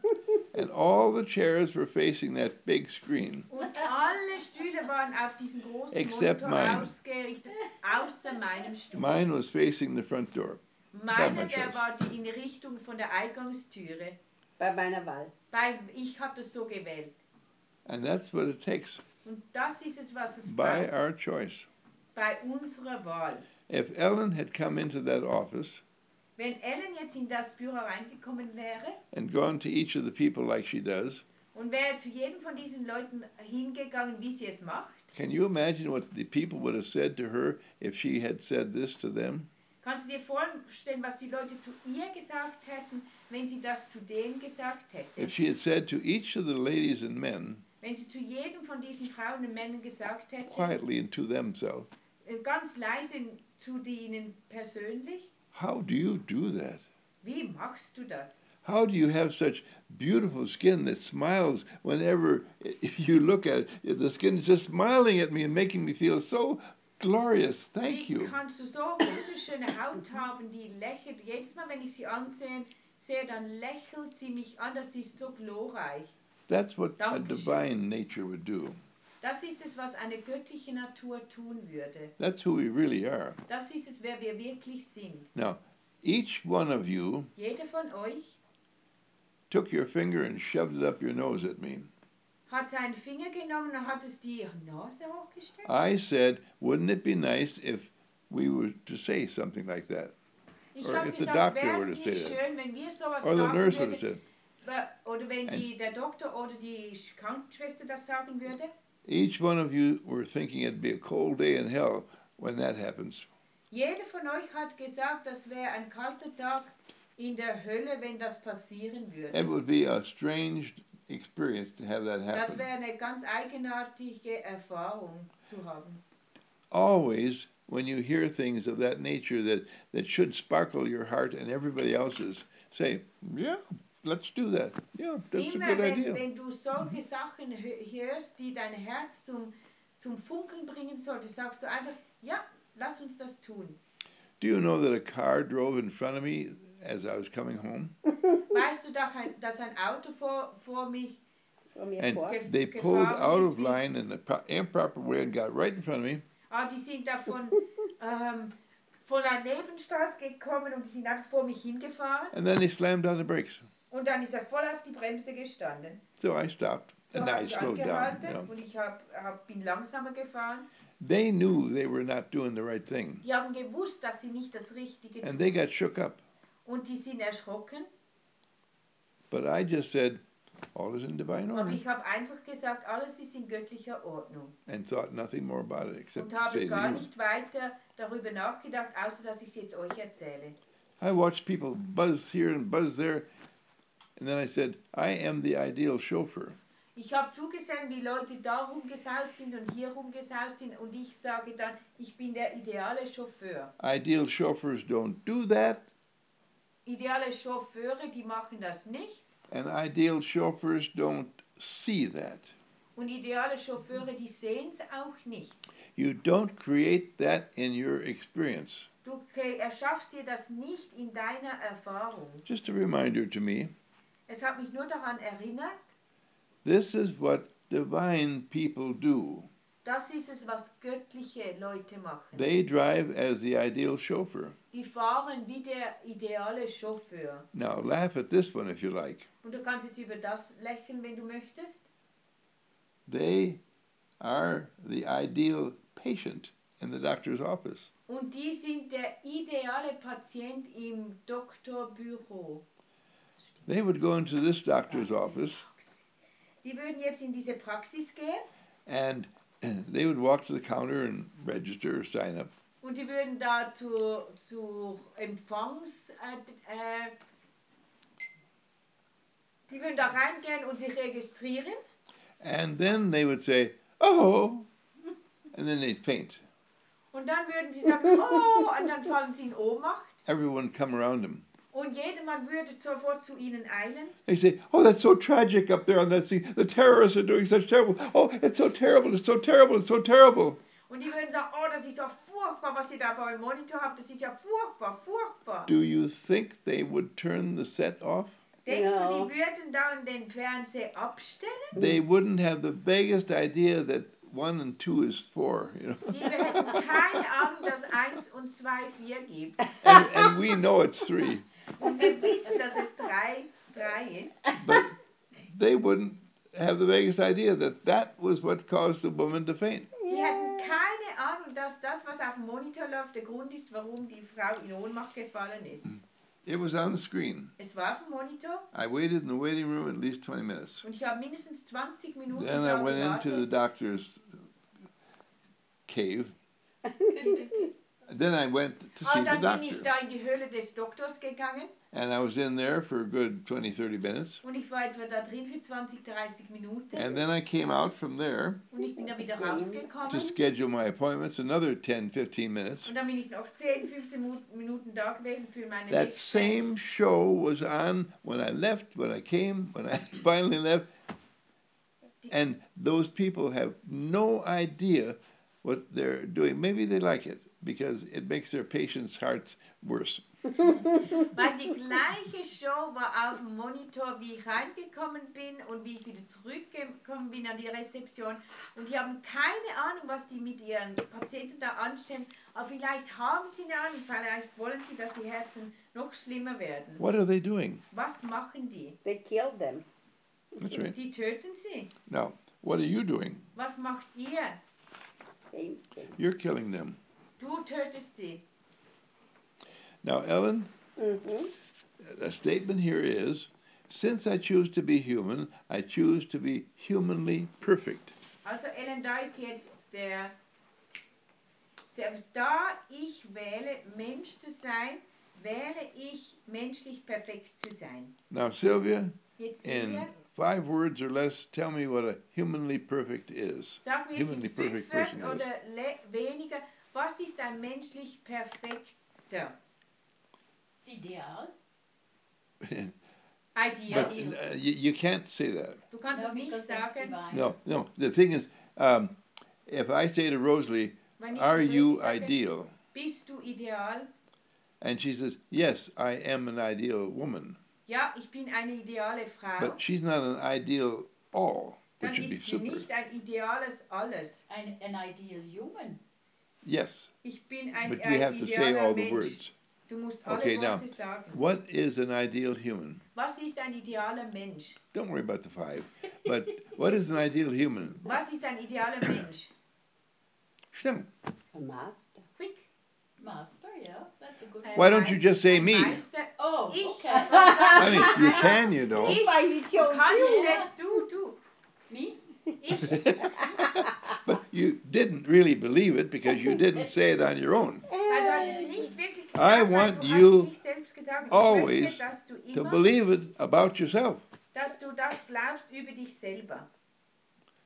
[SPEAKER 1] And all the chairs were facing that big screen.
[SPEAKER 2] Und alle Stühle waren auf diesen großen
[SPEAKER 1] Except
[SPEAKER 2] Monitor
[SPEAKER 1] mine.
[SPEAKER 2] ausgerichtet, außer meinem Stuhl.
[SPEAKER 1] Mine was facing the front door.
[SPEAKER 2] Meiner,
[SPEAKER 1] my
[SPEAKER 2] der
[SPEAKER 1] choice.
[SPEAKER 2] war die in Richtung von der Eingangstüre.
[SPEAKER 3] Bei meiner Wahl.
[SPEAKER 2] Weil ich habe das so gewählt.
[SPEAKER 1] And that's what it takes
[SPEAKER 2] Und das ist es, was es
[SPEAKER 1] by
[SPEAKER 2] braucht.
[SPEAKER 1] our choice.
[SPEAKER 2] Bei unserer Wahl.
[SPEAKER 1] If Ellen had come into that office
[SPEAKER 2] Wenn Ellen jetzt in das Büro reingekommen wäre
[SPEAKER 1] and gone to each of the people like she does,
[SPEAKER 2] und wäre zu jedem von diesen Leuten hingegangen, wie sie es macht,
[SPEAKER 1] can you imagine what the people would have said to her if she had said this to them?
[SPEAKER 2] kannst du dir vorstellen, was die Leute zu ihr gesagt hätten, wenn sie das zu denen gesagt hätte?
[SPEAKER 1] If she had said to each of the ladies and men,
[SPEAKER 2] Wenn sie zu jedem von diesen Frauen und Männern gesagt hätte,
[SPEAKER 1] quietly and to themselves,
[SPEAKER 2] äh, ganz leise zu denen persönlich,
[SPEAKER 1] "How do you do that?
[SPEAKER 2] wie machst du das?
[SPEAKER 1] How do you have such beautiful skin that smiles whenever you look at it? The skin is just smiling at me and making me feel so glorious. Thank
[SPEAKER 2] Wie
[SPEAKER 1] you."
[SPEAKER 2] kannst du so wunderschöne Haut haben, die lächelt? Jedes Mal, wenn ich sie ansehe, sehe, dann lächelt sie mich an. Das ist so glorreich.
[SPEAKER 1] That's what a
[SPEAKER 2] Dankeschön.
[SPEAKER 1] divine nature would do.
[SPEAKER 2] Das ist es, was eine göttliche Natur tun würde.
[SPEAKER 1] That's who we really are.
[SPEAKER 2] Das ist es, wer wir wirklich sind.
[SPEAKER 1] Now, each one of you
[SPEAKER 2] Jeder von euch
[SPEAKER 1] took your finger and shoved it up your nose at me.
[SPEAKER 2] hat seinen Finger genommen und hat es die Nase hochgesteckt.
[SPEAKER 1] I said, wouldn't it be nice if we were to say something like that?
[SPEAKER 2] Ich
[SPEAKER 1] or
[SPEAKER 2] habe
[SPEAKER 1] if the
[SPEAKER 2] gesagt,
[SPEAKER 1] doctor
[SPEAKER 2] wäre
[SPEAKER 1] were
[SPEAKER 2] es
[SPEAKER 1] to
[SPEAKER 2] nicht
[SPEAKER 1] say that.
[SPEAKER 2] schön, wenn wir sowas
[SPEAKER 1] Or the
[SPEAKER 2] sagen
[SPEAKER 1] nurse would have
[SPEAKER 2] würden,
[SPEAKER 1] said.
[SPEAKER 2] oder wenn
[SPEAKER 1] And-
[SPEAKER 2] die, der Doktor oder die Krankenschwester das sagen würde.
[SPEAKER 1] Each one of you were thinking it'd be a cold day in hell when that happens.
[SPEAKER 2] Jeder von euch hat gesagt, das wäre ein kalter Tag in der Hölle, wenn das passieren würde.
[SPEAKER 1] It would be a strange experience to have that
[SPEAKER 2] Das
[SPEAKER 1] happen.
[SPEAKER 2] wäre eine ganz eigenartige Erfahrung zu haben.
[SPEAKER 1] Always, when you hear things of that nature that, that should sparkle your heart and everybody else's, say, yeah, let's do that. Yeah, that's a
[SPEAKER 2] Immer
[SPEAKER 1] good
[SPEAKER 2] wenn,
[SPEAKER 1] idea.
[SPEAKER 2] wenn du solche Sachen hö- hörst, die dein Herz zum, zum Funkeln bringen sollte, sagst du einfach, ja, lass uns das tun.
[SPEAKER 1] Do you know that a car drove in front of me as I was coming home?
[SPEAKER 2] Weißt du, dass ein, dass ein Auto vor, vor mich,
[SPEAKER 3] Von mir
[SPEAKER 1] And
[SPEAKER 3] vor.
[SPEAKER 2] Ge-
[SPEAKER 1] they pulled
[SPEAKER 2] gefahren
[SPEAKER 1] out
[SPEAKER 2] ist,
[SPEAKER 1] of
[SPEAKER 2] wie-
[SPEAKER 1] line in the pro- improper way and got right in front of me.
[SPEAKER 2] ah, die sind da von, ähm, von einer Nebenstraße gekommen und die sind einfach vor mich hingefahren
[SPEAKER 1] And then they slammed on the brakes.
[SPEAKER 2] und dann ist er voll auf die Bremse gestanden.
[SPEAKER 1] So I stopped
[SPEAKER 2] So
[SPEAKER 1] and
[SPEAKER 2] habe
[SPEAKER 1] I
[SPEAKER 2] ich
[SPEAKER 1] slowed down.
[SPEAKER 2] angehalten
[SPEAKER 1] You know.
[SPEAKER 2] und ich hab, hab, bin langsamer gefahren.
[SPEAKER 1] They knew they were not doing the right thing.
[SPEAKER 2] Die haben gewusst, dass sie nicht das Richtige
[SPEAKER 1] And
[SPEAKER 2] tun.
[SPEAKER 1] they got shook up.
[SPEAKER 2] Und die sind erschrocken.
[SPEAKER 1] But I just said, all is in divine
[SPEAKER 2] Aber
[SPEAKER 1] order.
[SPEAKER 2] ich habe einfach gesagt, alles ist in göttlicher Ordnung.
[SPEAKER 1] And thought nothing more about it except
[SPEAKER 2] Und
[SPEAKER 1] to
[SPEAKER 2] habe
[SPEAKER 1] say to
[SPEAKER 2] gar
[SPEAKER 1] you.
[SPEAKER 2] nicht weiter darüber nachgedacht, außer dass ich es jetzt euch erzähle.
[SPEAKER 1] I watched people buzz here and buzz there. And then I said, I am the ideal chauffeur.
[SPEAKER 2] Ich habe zugesehen, wie Leute da rumgesaust sind und hier rumgesaust sind und ich sage dann, ich bin der ideale Chauffeur.
[SPEAKER 1] Ideal chauffeurs don't do that,
[SPEAKER 2] Ideale Chauffeure, die machen das nicht.
[SPEAKER 1] and ideal chauffeurs don't see that.
[SPEAKER 2] Und ideale Chauffeure, die sehen es auch nicht.
[SPEAKER 1] You don't create that in your experience.
[SPEAKER 2] Du ke- erschaffst dir das nicht in deiner Erfahrung.
[SPEAKER 1] Just a reminder to me,
[SPEAKER 2] Es hat mich nur daran erinnert,
[SPEAKER 1] this is what divine people do.
[SPEAKER 2] das ist es, was göttliche Leute machen.
[SPEAKER 1] They drive as the ideal chauffeur.
[SPEAKER 2] Die fahren wie der ideale Chauffeur.
[SPEAKER 1] Now laugh at this one if you like.
[SPEAKER 2] Und du kannst jetzt über das lächeln, wenn du möchtest.
[SPEAKER 1] They are the ideal patient in the doctor's office.
[SPEAKER 2] Und die sind der ideale Patient im Doktorbüro.
[SPEAKER 1] They would go into this doctor's office
[SPEAKER 2] Die würden jetzt in diese Praxis gehen
[SPEAKER 1] and they would walk to the counter and register or sign up.
[SPEAKER 2] und die würden da zu, zu Empfangs... Äh, äh, die würden da reingehen und sich registrieren.
[SPEAKER 1] And then they would say, oh, and then they'd faint.
[SPEAKER 2] Und dann würden sie sagen, oh, und dann fallen sie in Ohnmacht.
[SPEAKER 1] Everyone come around them.
[SPEAKER 2] Und jedermann würde sofort zu ihnen eilen.
[SPEAKER 1] They say, oh, that's so tragic up there on that scene. The terrorists are doing such terrible. Oh, it's so terrible, it's so terrible, it's so terrible.
[SPEAKER 2] Und die würden sagen, oh, das ist ja furchtbar, was ihr da beim Monitor habt. Das ist ja furchtbar, furchtbar.
[SPEAKER 1] Do you think they would turn the set off?
[SPEAKER 2] Denkst
[SPEAKER 3] Ja.
[SPEAKER 2] du, die würden dann den Fernseher abstellen?
[SPEAKER 1] They wouldn't have the vaguest idea that one and two is four, you know.
[SPEAKER 2] Die hätten keine Ahnung, dass eins und zwei vier gibt.
[SPEAKER 1] And, and we know it's three.
[SPEAKER 2] Und wir wissen, dass es drei, drei ist.
[SPEAKER 1] But they wouldn't have the vaguest idea that that was what caused the woman to faint.
[SPEAKER 2] Die hätten keine Ahnung, dass das, was auf dem Monitor läuft, der Grund ist, warum die Frau in Ohnmacht gefallen ist.
[SPEAKER 1] It was on the screen.
[SPEAKER 2] Es war auf dem Monitor
[SPEAKER 1] I waited in the waiting room at least twenty minutes.
[SPEAKER 2] und ich habe mindestens zwanzig Minuten
[SPEAKER 1] Then I
[SPEAKER 2] da
[SPEAKER 1] went into the
[SPEAKER 2] gewartet.
[SPEAKER 1] doctor's cave. Then I went to see
[SPEAKER 2] Und
[SPEAKER 1] the
[SPEAKER 2] dann bin ich
[SPEAKER 1] doctor.
[SPEAKER 2] da in die Höhle des Doktors gegangen
[SPEAKER 1] And I was in there for a good twenty, thirty minutes.
[SPEAKER 2] und ich war etwa da drin für zwanzig, dreißig Minuten
[SPEAKER 1] And then I came out from there
[SPEAKER 2] und ich bin da wieder
[SPEAKER 1] to
[SPEAKER 2] rausgekommen
[SPEAKER 1] schedule my appointments, another ten, fifteen minutes.
[SPEAKER 2] und dann bin ich noch zehn, fünfzehn Mu- Minuten da gewesen für meine
[SPEAKER 1] That
[SPEAKER 2] letzte.
[SPEAKER 1] same show was on when I left, when I came, when I finally left. And those people have no idea what they're doing. Maybe they like it because it makes their patients' hearts worse.
[SPEAKER 2] Weil die gleiche Show war auf dem Monitor, wie ich reingekommen bin und wie ich wieder zurückgekommen bin an die Rezeption. Und die haben keine Ahnung, was die mit ihren Patienten da anstellen. Aber vielleicht haben sie eine Ahnung, vielleicht wollen sie, dass die Herzen noch schlimmer werden.
[SPEAKER 1] What are they doing?
[SPEAKER 2] Was machen die?
[SPEAKER 3] They killed them.
[SPEAKER 1] That's right.
[SPEAKER 2] Die töten sie.
[SPEAKER 1] Now, what are you doing?
[SPEAKER 2] Was macht ihr?
[SPEAKER 3] Same thing.
[SPEAKER 1] You're killing them.
[SPEAKER 2] Du tötest sie.
[SPEAKER 1] Now, Ellen,
[SPEAKER 3] Mhm.
[SPEAKER 1] a statement here is, since I choose to be human, I choose to be humanly perfect.
[SPEAKER 2] Also Ellen, da ist jetzt der, der, da ich wähle, Mensch zu sein, wähle ich, menschlich perfekt zu sein.
[SPEAKER 1] Now, Sylvia,
[SPEAKER 2] Jetzt
[SPEAKER 1] in
[SPEAKER 2] Silvia,
[SPEAKER 1] five words or less, tell me what a humanly perfect is.
[SPEAKER 2] sag mir jetzt
[SPEAKER 1] Humanly
[SPEAKER 2] in fünf
[SPEAKER 1] perfect
[SPEAKER 2] Wörtern
[SPEAKER 1] person is.
[SPEAKER 2] oder le- weniger, was ist ein menschlich perfekter?
[SPEAKER 4] Ideal.
[SPEAKER 2] Ideal.
[SPEAKER 1] But uh, you, you can't say that.
[SPEAKER 2] Du kannst
[SPEAKER 4] No,
[SPEAKER 2] es nicht
[SPEAKER 4] because that's
[SPEAKER 2] sagen,
[SPEAKER 4] divine.
[SPEAKER 1] No, no. The thing is, um, if I say to Rosalie,
[SPEAKER 2] wenn ich
[SPEAKER 1] are
[SPEAKER 2] zu
[SPEAKER 1] you
[SPEAKER 2] Rosi sage,
[SPEAKER 1] ideal?
[SPEAKER 2] bist du ideal?
[SPEAKER 1] And she says, yes, I am an ideal woman.
[SPEAKER 2] Ja, ich bin eine ideale Frau.
[SPEAKER 1] But she's not an ideal all,
[SPEAKER 2] Dann
[SPEAKER 1] which would be
[SPEAKER 2] ist sie
[SPEAKER 1] super.
[SPEAKER 2] nicht ein ideales Alles.
[SPEAKER 4] An, an ideal human.
[SPEAKER 1] Yes,
[SPEAKER 2] Ich bin ein,
[SPEAKER 1] but we
[SPEAKER 2] ein
[SPEAKER 1] have to say
[SPEAKER 2] idealer
[SPEAKER 1] all the
[SPEAKER 2] Mensch.
[SPEAKER 1] words.
[SPEAKER 2] Du musst alle
[SPEAKER 1] Okay, now,
[SPEAKER 2] Worte sagen.
[SPEAKER 1] what is an ideal human?
[SPEAKER 2] Was ist ein idealer Mensch?
[SPEAKER 1] Don't worry about the five. But what is an ideal human?
[SPEAKER 2] Was ist ein idealer Mensch?
[SPEAKER 1] Schnell.
[SPEAKER 3] A master.
[SPEAKER 2] Quick.
[SPEAKER 4] Master, yeah, that's a good
[SPEAKER 2] Ein
[SPEAKER 1] Why don't you
[SPEAKER 2] Mei-
[SPEAKER 1] just say
[SPEAKER 2] ein
[SPEAKER 1] me?
[SPEAKER 2] Meister.
[SPEAKER 4] Oh,
[SPEAKER 2] Ich.
[SPEAKER 4] okay.
[SPEAKER 1] I mean, you can, you know.
[SPEAKER 2] Ich.
[SPEAKER 3] Why he
[SPEAKER 2] Du
[SPEAKER 3] chose
[SPEAKER 2] kannst
[SPEAKER 3] you?
[SPEAKER 2] es, du, du.
[SPEAKER 4] Me?
[SPEAKER 2] Ich.
[SPEAKER 1] But you didn't really believe it because you didn't say it on your own.
[SPEAKER 2] Weil du hast es nicht wirklich gesagt,
[SPEAKER 1] I
[SPEAKER 2] weil
[SPEAKER 1] want
[SPEAKER 2] du
[SPEAKER 1] you
[SPEAKER 2] hast nicht selbst gesagt. Ich
[SPEAKER 1] always
[SPEAKER 2] möchte, dass du
[SPEAKER 1] To
[SPEAKER 2] immer,
[SPEAKER 1] believe it about yourself.
[SPEAKER 2] dass du das glaubst über dich selber.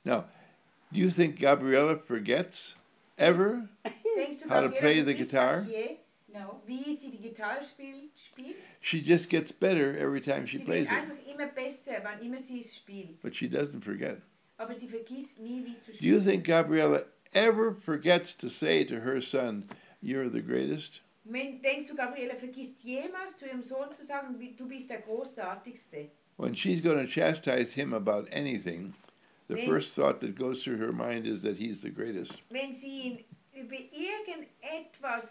[SPEAKER 1] Now, do you think Gabriella forgets ever
[SPEAKER 2] Denkst du,
[SPEAKER 1] how to
[SPEAKER 2] Gabriela
[SPEAKER 1] play the
[SPEAKER 2] vergisst
[SPEAKER 1] guitar?
[SPEAKER 2] das je,
[SPEAKER 4] No.
[SPEAKER 2] wie sie die Gitarre spielt? spielt?
[SPEAKER 1] She just gets better every time she
[SPEAKER 2] Sie
[SPEAKER 1] plays
[SPEAKER 2] wird
[SPEAKER 1] it,
[SPEAKER 2] einfach immer besser, wann immer sie es spielt.
[SPEAKER 1] but she doesn't forget.
[SPEAKER 2] Aber sie vergisst nie, wie zu
[SPEAKER 1] Do you
[SPEAKER 2] spielen.
[SPEAKER 1] think Gabriella ever forgets to say to her son, "You're the greatest"?
[SPEAKER 2] Wenn, denkst du, Gabriela vergisst jemals zu ihrem Sohn zu sagen, wie- du bist der Großartigste?
[SPEAKER 1] When she's going to chastise him about anything, the
[SPEAKER 2] Wenn-
[SPEAKER 1] first thought that goes through her mind is that he's the greatest.
[SPEAKER 2] Wenn sie ihn über irgendetwas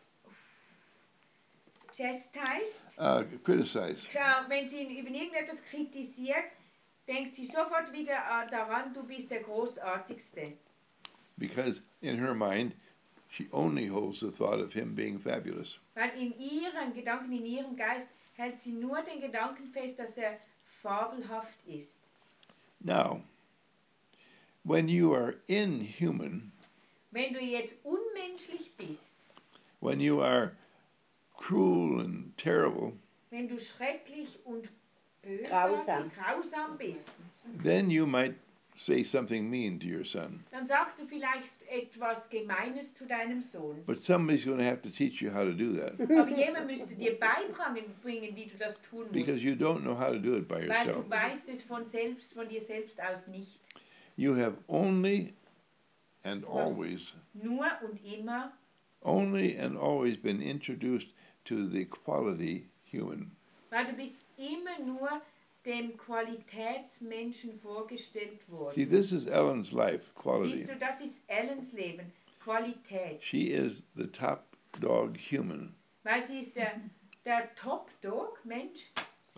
[SPEAKER 2] chastised,
[SPEAKER 1] Uh, criticize.
[SPEAKER 2] schau, wenn sie ihn über irgendetwas kritisiert, denkt sie sofort wieder äh, daran, du bist der Großartigste.
[SPEAKER 1] Because in her mind, she only holds the thought of him being fabulous.
[SPEAKER 2] Weil in ihren Gedanken, in ihrem Geist hält sie nur den Gedanken fest, dass er fabelhaft ist.
[SPEAKER 1] Now, when you are inhuman,
[SPEAKER 2] Wenn du jetzt unmenschlich bist,
[SPEAKER 1] when you are cruel and terrible,
[SPEAKER 2] wenn du schrecklich und bösartig,
[SPEAKER 3] Grausam.
[SPEAKER 2] grausam bist,
[SPEAKER 1] then you might say something mean to your son.
[SPEAKER 2] dann sagst du vielleicht etwas Gemeines zu deinem Sohn.
[SPEAKER 1] But somebody's going to have to teach you how to do that
[SPEAKER 2] Aber jemand müsste dir beibringen, bringen, wie du das tun
[SPEAKER 1] because
[SPEAKER 2] musst.
[SPEAKER 1] you don't know how to do it by
[SPEAKER 2] Weil
[SPEAKER 1] yourself.
[SPEAKER 2] du weißt es von selbst, von dir selbst aus nicht.
[SPEAKER 1] You have only and always,
[SPEAKER 2] Nur und immer,
[SPEAKER 1] only and always been introduced to the quality human.
[SPEAKER 2] weil du bist immer nur dem Qualitätsmenschen vorgestellt
[SPEAKER 1] See,
[SPEAKER 2] worden.
[SPEAKER 1] this is Ellen's life, quality.
[SPEAKER 2] Siehst du, das ist Ellens Leben, Qualität.
[SPEAKER 1] She is the top dog human,
[SPEAKER 2] Weil sie ist der, der Top-Dog, Mensch.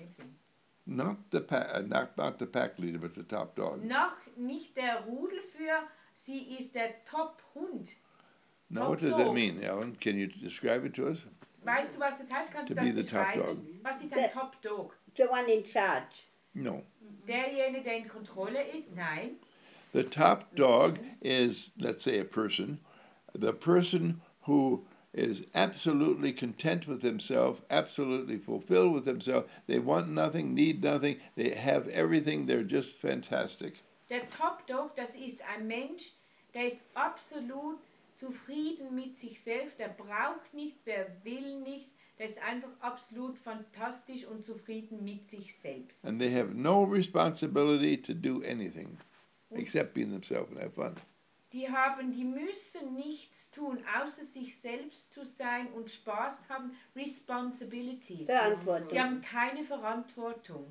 [SPEAKER 1] not the pa- uh, not not the pack leader, but the top dog.
[SPEAKER 2] Noch nicht der Rudelführer, sie ist der Top-Hund.
[SPEAKER 1] Now, what does that mean, Ellen? Can you describe it to us?
[SPEAKER 2] Weißt du, was das heißt? Kannst
[SPEAKER 1] To
[SPEAKER 2] du
[SPEAKER 1] be
[SPEAKER 2] das
[SPEAKER 1] the top
[SPEAKER 2] beschreiben?
[SPEAKER 1] dog.
[SPEAKER 2] Was ist ein
[SPEAKER 3] Der-
[SPEAKER 2] Top-Dog?
[SPEAKER 3] The one in charge.
[SPEAKER 1] No.
[SPEAKER 2] Derjenige, der in Kontrolle ist? Nein.
[SPEAKER 1] The top dog is, let's say, a person, the person who is absolutely content with himself, absolutely fulfilled with himself. They want nothing, need nothing. They have everything. They're just fantastic.
[SPEAKER 2] Der Top-Dog, das ist ein Mensch, der ist absolut zufrieden mit sich selbst, der braucht nichts, der will nichts, der ist einfach absolut fantastisch und zufrieden mit sich selbst.
[SPEAKER 1] And they have no responsibility to do anything except be themselves and have fun.
[SPEAKER 2] Die haben, die müssen nichts tun, außer sich selbst zu sein und Spaß haben. Responsibility. Sie
[SPEAKER 3] Verantwortung.
[SPEAKER 2] haben keine Verantwortung.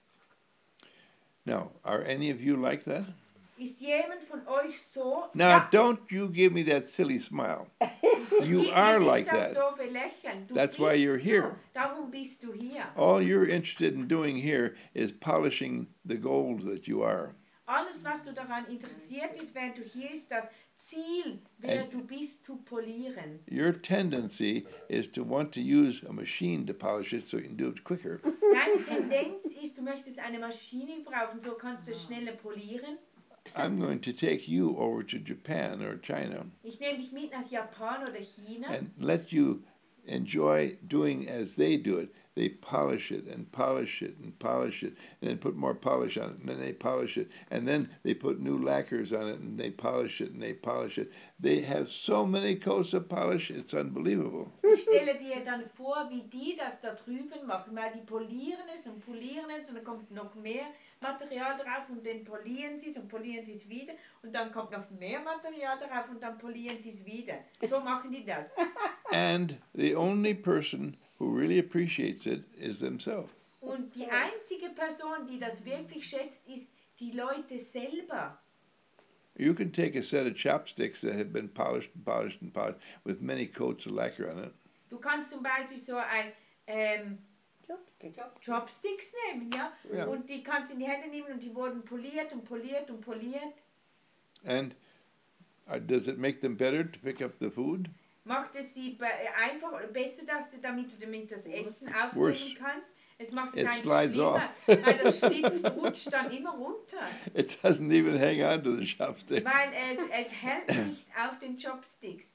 [SPEAKER 1] Now, are any of you like that?
[SPEAKER 2] Ist jemand von euch so?
[SPEAKER 1] Now,
[SPEAKER 2] Ja,
[SPEAKER 1] don't you give me that silly smile. You
[SPEAKER 2] gib mir
[SPEAKER 1] are
[SPEAKER 2] nicht
[SPEAKER 1] like
[SPEAKER 2] das
[SPEAKER 1] that.
[SPEAKER 2] doofe Lächeln. Du
[SPEAKER 1] That's
[SPEAKER 2] bist
[SPEAKER 1] why you're
[SPEAKER 2] so.
[SPEAKER 1] here.
[SPEAKER 2] Darum bist du hier.
[SPEAKER 1] All you're interested in doing here is polishing the gold that you are.
[SPEAKER 2] Alles, was du daran interessiert ist, während du hier ist, das Ziel, wer
[SPEAKER 1] And-
[SPEAKER 2] du bist, zu polieren.
[SPEAKER 1] Your tendency is to want to use a machine to polish it so you can do it quicker.
[SPEAKER 2] Deine Tendenz ist, du möchtest eine Maschine brauchen, so kannst du es schneller polieren.
[SPEAKER 1] I'm going to take you over to Japan or China
[SPEAKER 2] Ich nehme dich mit nach Japan oder China
[SPEAKER 1] and let you enjoy doing as they do it. They polish it and polish it and polish it and then put more polish on it and then they polish it and then they put new lacquers on it and they polish it and they polish it. They have so many coats of polish, it's unbelievable.
[SPEAKER 2] Ich stelle dir dann vor, wie die das da drüben machen, weil die polieren es und polieren es und dann kommt noch mehr Material drauf und dann polieren sie es und polieren sie es wieder und dann kommt noch mehr Material drauf und dann polieren sie es wieder. So machen die das.
[SPEAKER 1] And the only person who really appreciates it is themselves.
[SPEAKER 2] Und die einzige Person, die das wirklich schätzt, ist die Leute selber.
[SPEAKER 1] You can take a set of chopsticks that have been polished and polished and polished with many coats of lacquer on it.
[SPEAKER 2] Du kannst zum Beispiel so ein ähm,
[SPEAKER 3] Chopstick.
[SPEAKER 2] Chopsticks nehmen, ja?
[SPEAKER 1] Ja.
[SPEAKER 2] Und die kannst du in die Hände nehmen und die wurden poliert und poliert und poliert.
[SPEAKER 1] And uh, does it make them better to pick up the food?
[SPEAKER 2] Macht es sie be einfach oder besser, dass du damit du damit das Essen
[SPEAKER 1] Worse.
[SPEAKER 2] aufnehmen kannst? Es macht es
[SPEAKER 1] It
[SPEAKER 2] eigentlich
[SPEAKER 1] slides
[SPEAKER 2] schlimmer, weil das Stück rutscht dann immer runter.
[SPEAKER 1] It doesn't even hang on to the chopstick.
[SPEAKER 2] Weil es, es hält nicht auf den Chopsticks.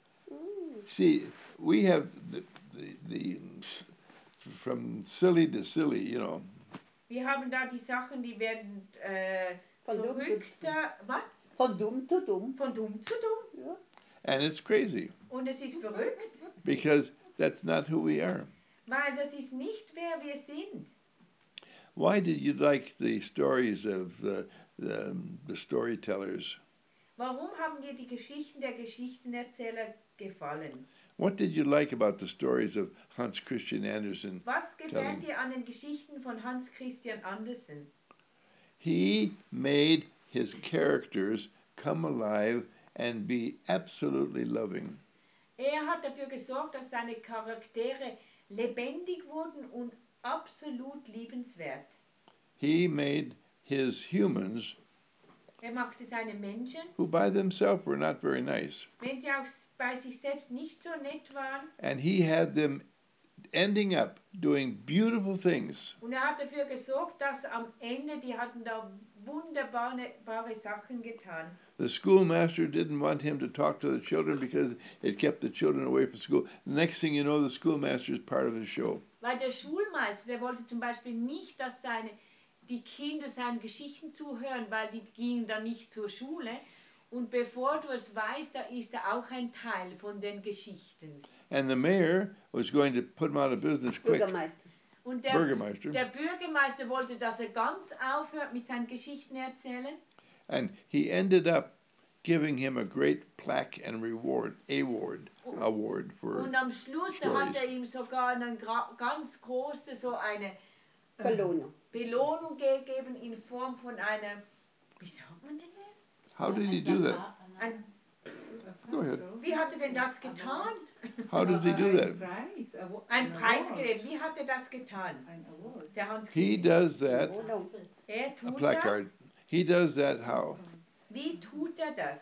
[SPEAKER 1] See, we have the, the, the from silly to silly, you know.
[SPEAKER 2] Wir haben da die Sachen, die werden äh,
[SPEAKER 3] Von dumm zu dumm.
[SPEAKER 2] verrückter, was?
[SPEAKER 3] Von dumm zu dumm.
[SPEAKER 2] Von dumm zu dumm.
[SPEAKER 3] Ja.
[SPEAKER 1] And it's crazy
[SPEAKER 2] Und es ist verrückt,
[SPEAKER 1] because that's not who we are.
[SPEAKER 2] weil das ist nicht, wer wir sind.
[SPEAKER 1] Why did you like the stories of the, the, the storytellers?
[SPEAKER 2] Warum haben dir die Geschichten der Geschichtenerzähler gefallen?
[SPEAKER 1] What did you like about the stories of Hans Christian Andersen?
[SPEAKER 2] Was gefällt
[SPEAKER 1] Telling.
[SPEAKER 2] dir an den Geschichten von Hans Christian Andersen?
[SPEAKER 1] He made his characters come alive and be absolutely loving.
[SPEAKER 2] Er hat dafür gesorgt, dass seine Charaktere lebendig wurden und absolut liebenswert.
[SPEAKER 1] He made his humans,
[SPEAKER 2] Er machte seine Menschen,
[SPEAKER 1] who by themselves were not very nice,
[SPEAKER 2] wenn sie auch bei sich selbst nicht so nett waren,
[SPEAKER 1] and he had them ending up doing beautiful things.
[SPEAKER 2] und er hat dafür gesorgt, dass am Ende, die hatten da wunderbare bare Sachen getan.
[SPEAKER 1] The schoolmaster didn't want him to talk to the children because it kept the children away from school. The next thing you know, the schoolmaster is part of the show.
[SPEAKER 2] Weil der Schulmeister, der wollte zum Beispiel nicht, dass seine, die Kinder seinen Geschichten zuhören, weil die gingen dann nicht zur Schule. Und bevor du es weißt, da ist er auch ein Teil von den Geschichten.
[SPEAKER 1] And the mayor was going to put him out of business quick.
[SPEAKER 3] Bürgermeister.
[SPEAKER 2] Und der,
[SPEAKER 1] Bürgermeister.
[SPEAKER 2] der Bürgermeister wollte, dass er ganz aufhört mit seinen Geschichten erzählen.
[SPEAKER 1] And he ended up giving him a great plaque and reward, award, award for
[SPEAKER 2] Und am Schluss da hat
[SPEAKER 1] stories.
[SPEAKER 2] er ihm sogar eine gra- ganz große, so eine äh,
[SPEAKER 3] Belohnung.
[SPEAKER 2] Belohnung gegeben in Form von einer, wie sagt man denn das?
[SPEAKER 1] How did he do that?
[SPEAKER 2] Ein,
[SPEAKER 1] Go ahead.
[SPEAKER 2] wie hat er denn das getan?
[SPEAKER 1] How does he do that?
[SPEAKER 5] Preis, awa-
[SPEAKER 2] Ein
[SPEAKER 5] an
[SPEAKER 2] Preis
[SPEAKER 5] award.
[SPEAKER 2] gegeben. Wie hat er das getan?
[SPEAKER 5] Ein award.
[SPEAKER 2] Der Hans
[SPEAKER 1] He
[SPEAKER 2] Christian.
[SPEAKER 1] does that,
[SPEAKER 3] Belohnung.
[SPEAKER 2] Er
[SPEAKER 1] a
[SPEAKER 2] tut
[SPEAKER 1] placard. He does that how?
[SPEAKER 2] das. Wie tut er das?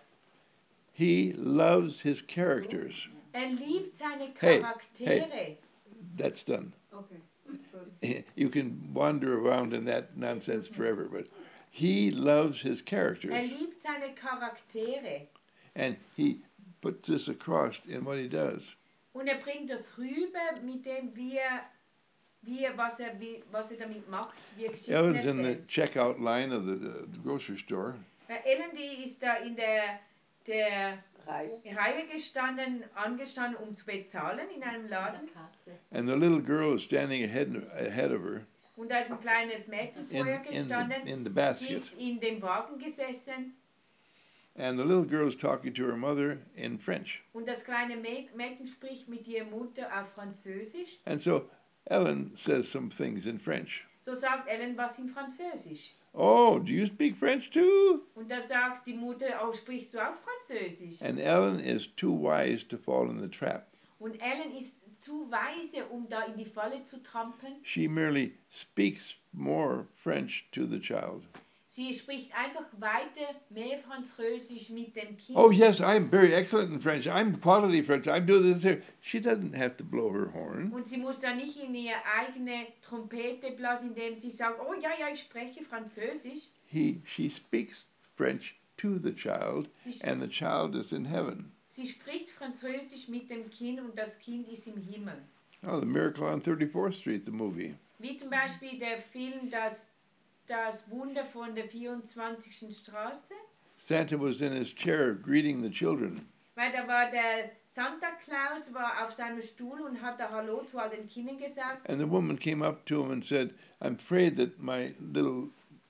[SPEAKER 1] He loves his characters.
[SPEAKER 2] Er liebt seine
[SPEAKER 1] Hey,
[SPEAKER 2] Charaktere.
[SPEAKER 1] That's done.
[SPEAKER 5] Okay. Sorry.
[SPEAKER 1] You can wander around in that nonsense forever, but he loves his
[SPEAKER 2] Er
[SPEAKER 1] characters.
[SPEAKER 2] liebt seine Charaktere.
[SPEAKER 1] And he puts this across in what he does.
[SPEAKER 2] Und er bringt das rüber mit dem, wie er, wie er, was, er wie, was er damit macht, wie er Geschichten
[SPEAKER 1] Ellen's in the
[SPEAKER 2] erzählt.
[SPEAKER 1] checkout line of the, the grocery store.
[SPEAKER 2] Äh, Ellen, die ist da in der, der
[SPEAKER 3] Reihe.
[SPEAKER 2] Reihe gestanden, angestanden, um zu bezahlen in einem Laden.
[SPEAKER 1] And the little girl is standing ahead, ahead of her
[SPEAKER 2] Und da ist ein kleines Mädchen
[SPEAKER 1] in,
[SPEAKER 2] vor ihr
[SPEAKER 1] in, the,
[SPEAKER 2] gestanden.
[SPEAKER 1] in the
[SPEAKER 2] Sie
[SPEAKER 1] basket.
[SPEAKER 2] ist in dem Wagen gesessen.
[SPEAKER 1] And the little girl is talking to her mother in French.
[SPEAKER 2] Und das kleine Mä- Mädchen spricht mit ihrer Mutter auf Französisch.
[SPEAKER 1] And so Ellen says some things in French.
[SPEAKER 2] So sagt Ellen was in Französisch.
[SPEAKER 1] Oh, do you speak French too?
[SPEAKER 2] Und da sagt die Mutter, oh, sprichst du auch Französisch?
[SPEAKER 1] And Ellen is too wise to fall in the trap.
[SPEAKER 2] Und Ellen ist zu weise, um da in die Falle zu trampeln.
[SPEAKER 1] She merely speaks more French to the child.
[SPEAKER 2] Sie spricht einfach weiter mehr Französisch mit dem Kind.
[SPEAKER 1] Oh, yes, I'm very excellent in French. I'm quality French. I'm doing this here. She doesn't have to blow her horn.
[SPEAKER 2] Und sie muss da nicht in ihre eigene Trompete blasen, indem sie sagt, oh ja, ja, ich spreche Französisch.
[SPEAKER 1] He, she speaks French to the child,
[SPEAKER 2] Sie, sp
[SPEAKER 1] and the child is in heaven.
[SPEAKER 2] sie spricht Französisch mit dem Kind und das Kind ist im Himmel.
[SPEAKER 1] Oh, The Miracle on thirty-fourth Street, the movie.
[SPEAKER 2] Wie zum Beispiel der Film Das, das Wunder von der vierundzwanzigsten Straße.
[SPEAKER 1] Santa was in his chair greeting the children.
[SPEAKER 2] Weil da war der Santa Claus war auf seinem Stuhl und hat da Hallo zu all den Kindern gesagt.
[SPEAKER 1] And the woman came up to him and said, I'm afraid that my little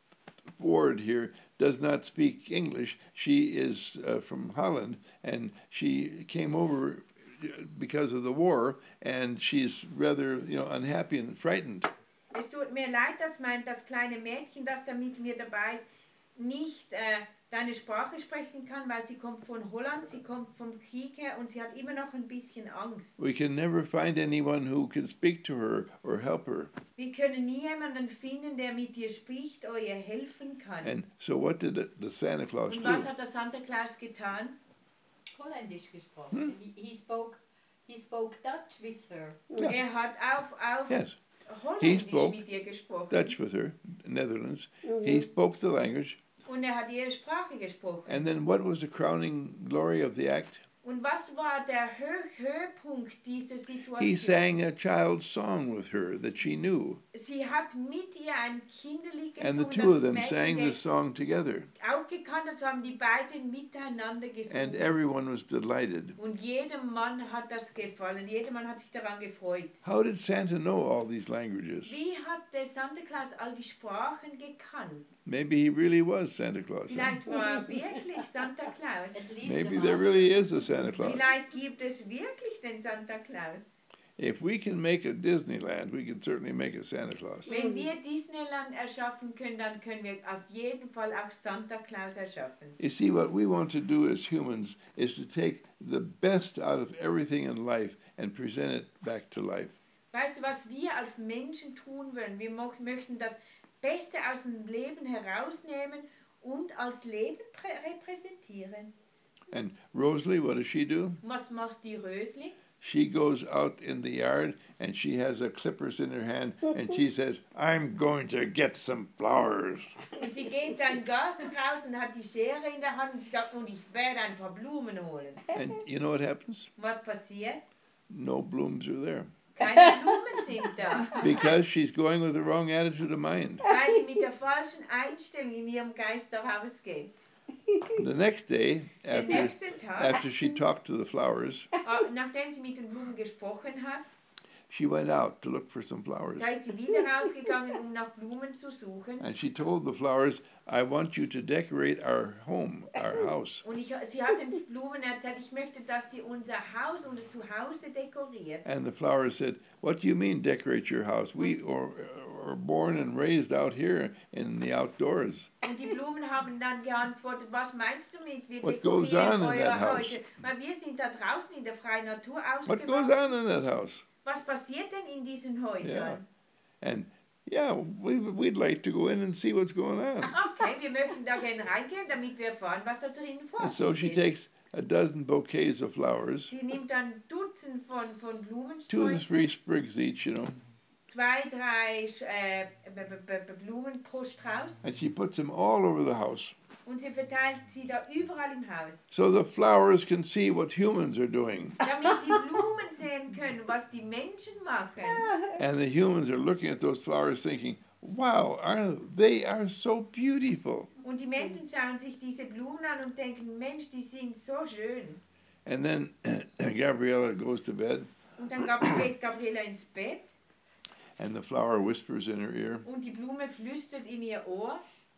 [SPEAKER 1] ward here does not speak English. She is uh, from Holland, and she came over because of the war, and she's rather, you know, unhappy and frightened.
[SPEAKER 2] Es tut mir leid, dass mein, das kleine Mädchen, das da mit mir dabei ist, nicht äh, deine Sprache sprechen kann, weil sie kommt von Holland, sie kommt vom Krieg her und sie hat immer noch ein bisschen Angst.
[SPEAKER 1] We can never find anyone who can speak to her or help her.
[SPEAKER 2] Wir können nie jemanden finden, der mit dir spricht oder ihr helfen kann.
[SPEAKER 1] And so what did the- the Santa Claus
[SPEAKER 2] Und
[SPEAKER 1] do?
[SPEAKER 2] was hat der Santa Claus getan?
[SPEAKER 4] Holländisch gesprochen. He, he spoke he spoke Dutch with her.
[SPEAKER 1] Ja.
[SPEAKER 2] Er hat auf, auf
[SPEAKER 1] Yes,
[SPEAKER 2] Holländisch
[SPEAKER 1] spoke
[SPEAKER 2] mit ihr gesprochen.
[SPEAKER 1] Dutch with her, Netherlands.
[SPEAKER 3] Mhm.
[SPEAKER 1] He spoke the language.
[SPEAKER 2] Und er hat ihre Sprache gesprochen.
[SPEAKER 1] And then what was the crowning glory of the act?
[SPEAKER 2] Und was war der Hö Höhepunkt dieser Situation?
[SPEAKER 1] He sang a child's song with her that she knew.
[SPEAKER 2] Sie hat mit ihr ein Kinderlied
[SPEAKER 1] And the
[SPEAKER 2] gesungen,
[SPEAKER 1] two of
[SPEAKER 2] das
[SPEAKER 1] them
[SPEAKER 2] Mädchen
[SPEAKER 1] sang this song together.
[SPEAKER 2] aufgekannt hat, so haben die beiden miteinander
[SPEAKER 1] And
[SPEAKER 2] gesungen.
[SPEAKER 1] everyone was delighted.
[SPEAKER 2] Und jedem Mann hat das gefallen, jeder Mann hat sich daran gefreut.
[SPEAKER 1] How did Santa know all these languages?
[SPEAKER 2] Wie hat der Santa Claus all die Sprachen gekannt?
[SPEAKER 1] Maybe he really was Santa Claus. Huh?
[SPEAKER 2] Vielleicht war er wirklich Santa Claus.
[SPEAKER 4] Het liefde
[SPEAKER 1] Maybe
[SPEAKER 4] van
[SPEAKER 1] there
[SPEAKER 4] alles.
[SPEAKER 1] really is a Santa Claus.
[SPEAKER 2] Vielleicht gibt es wirklich den Santa Claus.
[SPEAKER 1] If we can make a Disneyland, we can certainly make a Santa Claus.
[SPEAKER 2] Wenn wir Disneyland erschaffen können, dann können wir auf jeden Fall auch Santa Claus erschaffen.
[SPEAKER 1] You see, what we want to do as humans is to take the best out of everything in life and present it back to life.
[SPEAKER 2] Weißt du, was wir als Menschen tun wollen? Wir mo- möchten das Beste aus dem Leben herausnehmen und als Leben prä- repräsentieren.
[SPEAKER 1] And Rosalie, what does she do?
[SPEAKER 2] Was macht die Rösli?
[SPEAKER 1] She goes out in the yard and she has a clippers in her hand and she says, I'm going to get some flowers.
[SPEAKER 2] Und sie geht dann im Garten raus und hat die Schere in der Hand und sie sagt, und ich werde ein paar Blumen holen.
[SPEAKER 1] And you know what happens?
[SPEAKER 2] Was passiert?
[SPEAKER 1] No blooms are there.
[SPEAKER 2] Keine Blumen sind da.
[SPEAKER 1] Because she's going with the wrong attitude of mind.
[SPEAKER 2] Weil sie mit der falschen Einstellung in ihrem Geist daraus geht.
[SPEAKER 1] The next day,
[SPEAKER 2] Den
[SPEAKER 1] after,
[SPEAKER 2] nächsten Tag,
[SPEAKER 1] after she talked to the flowers,
[SPEAKER 2] äh, nachdem sie mit den Blumen gesprochen hat,
[SPEAKER 1] she went out to look for some flowers.
[SPEAKER 2] da ist sie wieder rausgegangen, um nach Blumen zu suchen.
[SPEAKER 1] And she told the flowers, I want you to decorate our home, our house.
[SPEAKER 2] Und ich, sie hat den Blumen erzählt, ich möchte, dass die unser Haus, unser Zuhause dekoriert.
[SPEAKER 1] And the flowers said, what do you mean decorate your house? We are, are born and raised out here in the outdoors.
[SPEAKER 2] Und die Blumen haben dann geantwortet, was meinst du mit, wir
[SPEAKER 1] What goes
[SPEAKER 2] dekorieren
[SPEAKER 1] on in that
[SPEAKER 2] eure
[SPEAKER 1] house?
[SPEAKER 2] Häuser? Weil wir sind da draußen in der freien Natur
[SPEAKER 1] What goes
[SPEAKER 2] ausgewachsen.
[SPEAKER 1] on in that house?
[SPEAKER 2] Was passiert denn in diesen
[SPEAKER 1] Yeah.
[SPEAKER 2] Häusern?
[SPEAKER 1] And yeah, we, we'd like to go in and see what's going on.
[SPEAKER 2] Okay, wir möchten da gerne reingehen, damit wir erfahren, was da drinnen vor
[SPEAKER 1] And so she
[SPEAKER 2] sich ist.
[SPEAKER 1] takes a dozen bouquets of flowers,
[SPEAKER 2] Sie nimmt dann Dutzend von, von
[SPEAKER 1] two to
[SPEAKER 2] Blumensträuchen,
[SPEAKER 1] three sprigs each, you know,
[SPEAKER 2] zwei, drei äh, B- B- B- Blumen pro Strauß
[SPEAKER 1] and she puts them all over the house.
[SPEAKER 2] und sie verteilt sie da überall im Haus,
[SPEAKER 1] So the flowers can see what humans are doing.
[SPEAKER 2] damit die Blumen sehen können, was die Menschen machen.
[SPEAKER 1] And the humans are looking at those flowers thinking, wow, are, they are so beautiful.
[SPEAKER 2] Und die Menschen schauen sich diese Blumen an und denken, Mensch, die sind so schön.
[SPEAKER 1] And then Gabriella goes to bed,
[SPEAKER 2] Und dann gab- geht Gabriela ins Bett
[SPEAKER 1] and the flower whispers in her ear,
[SPEAKER 2] und die Blume flüstert in ihr Ohr,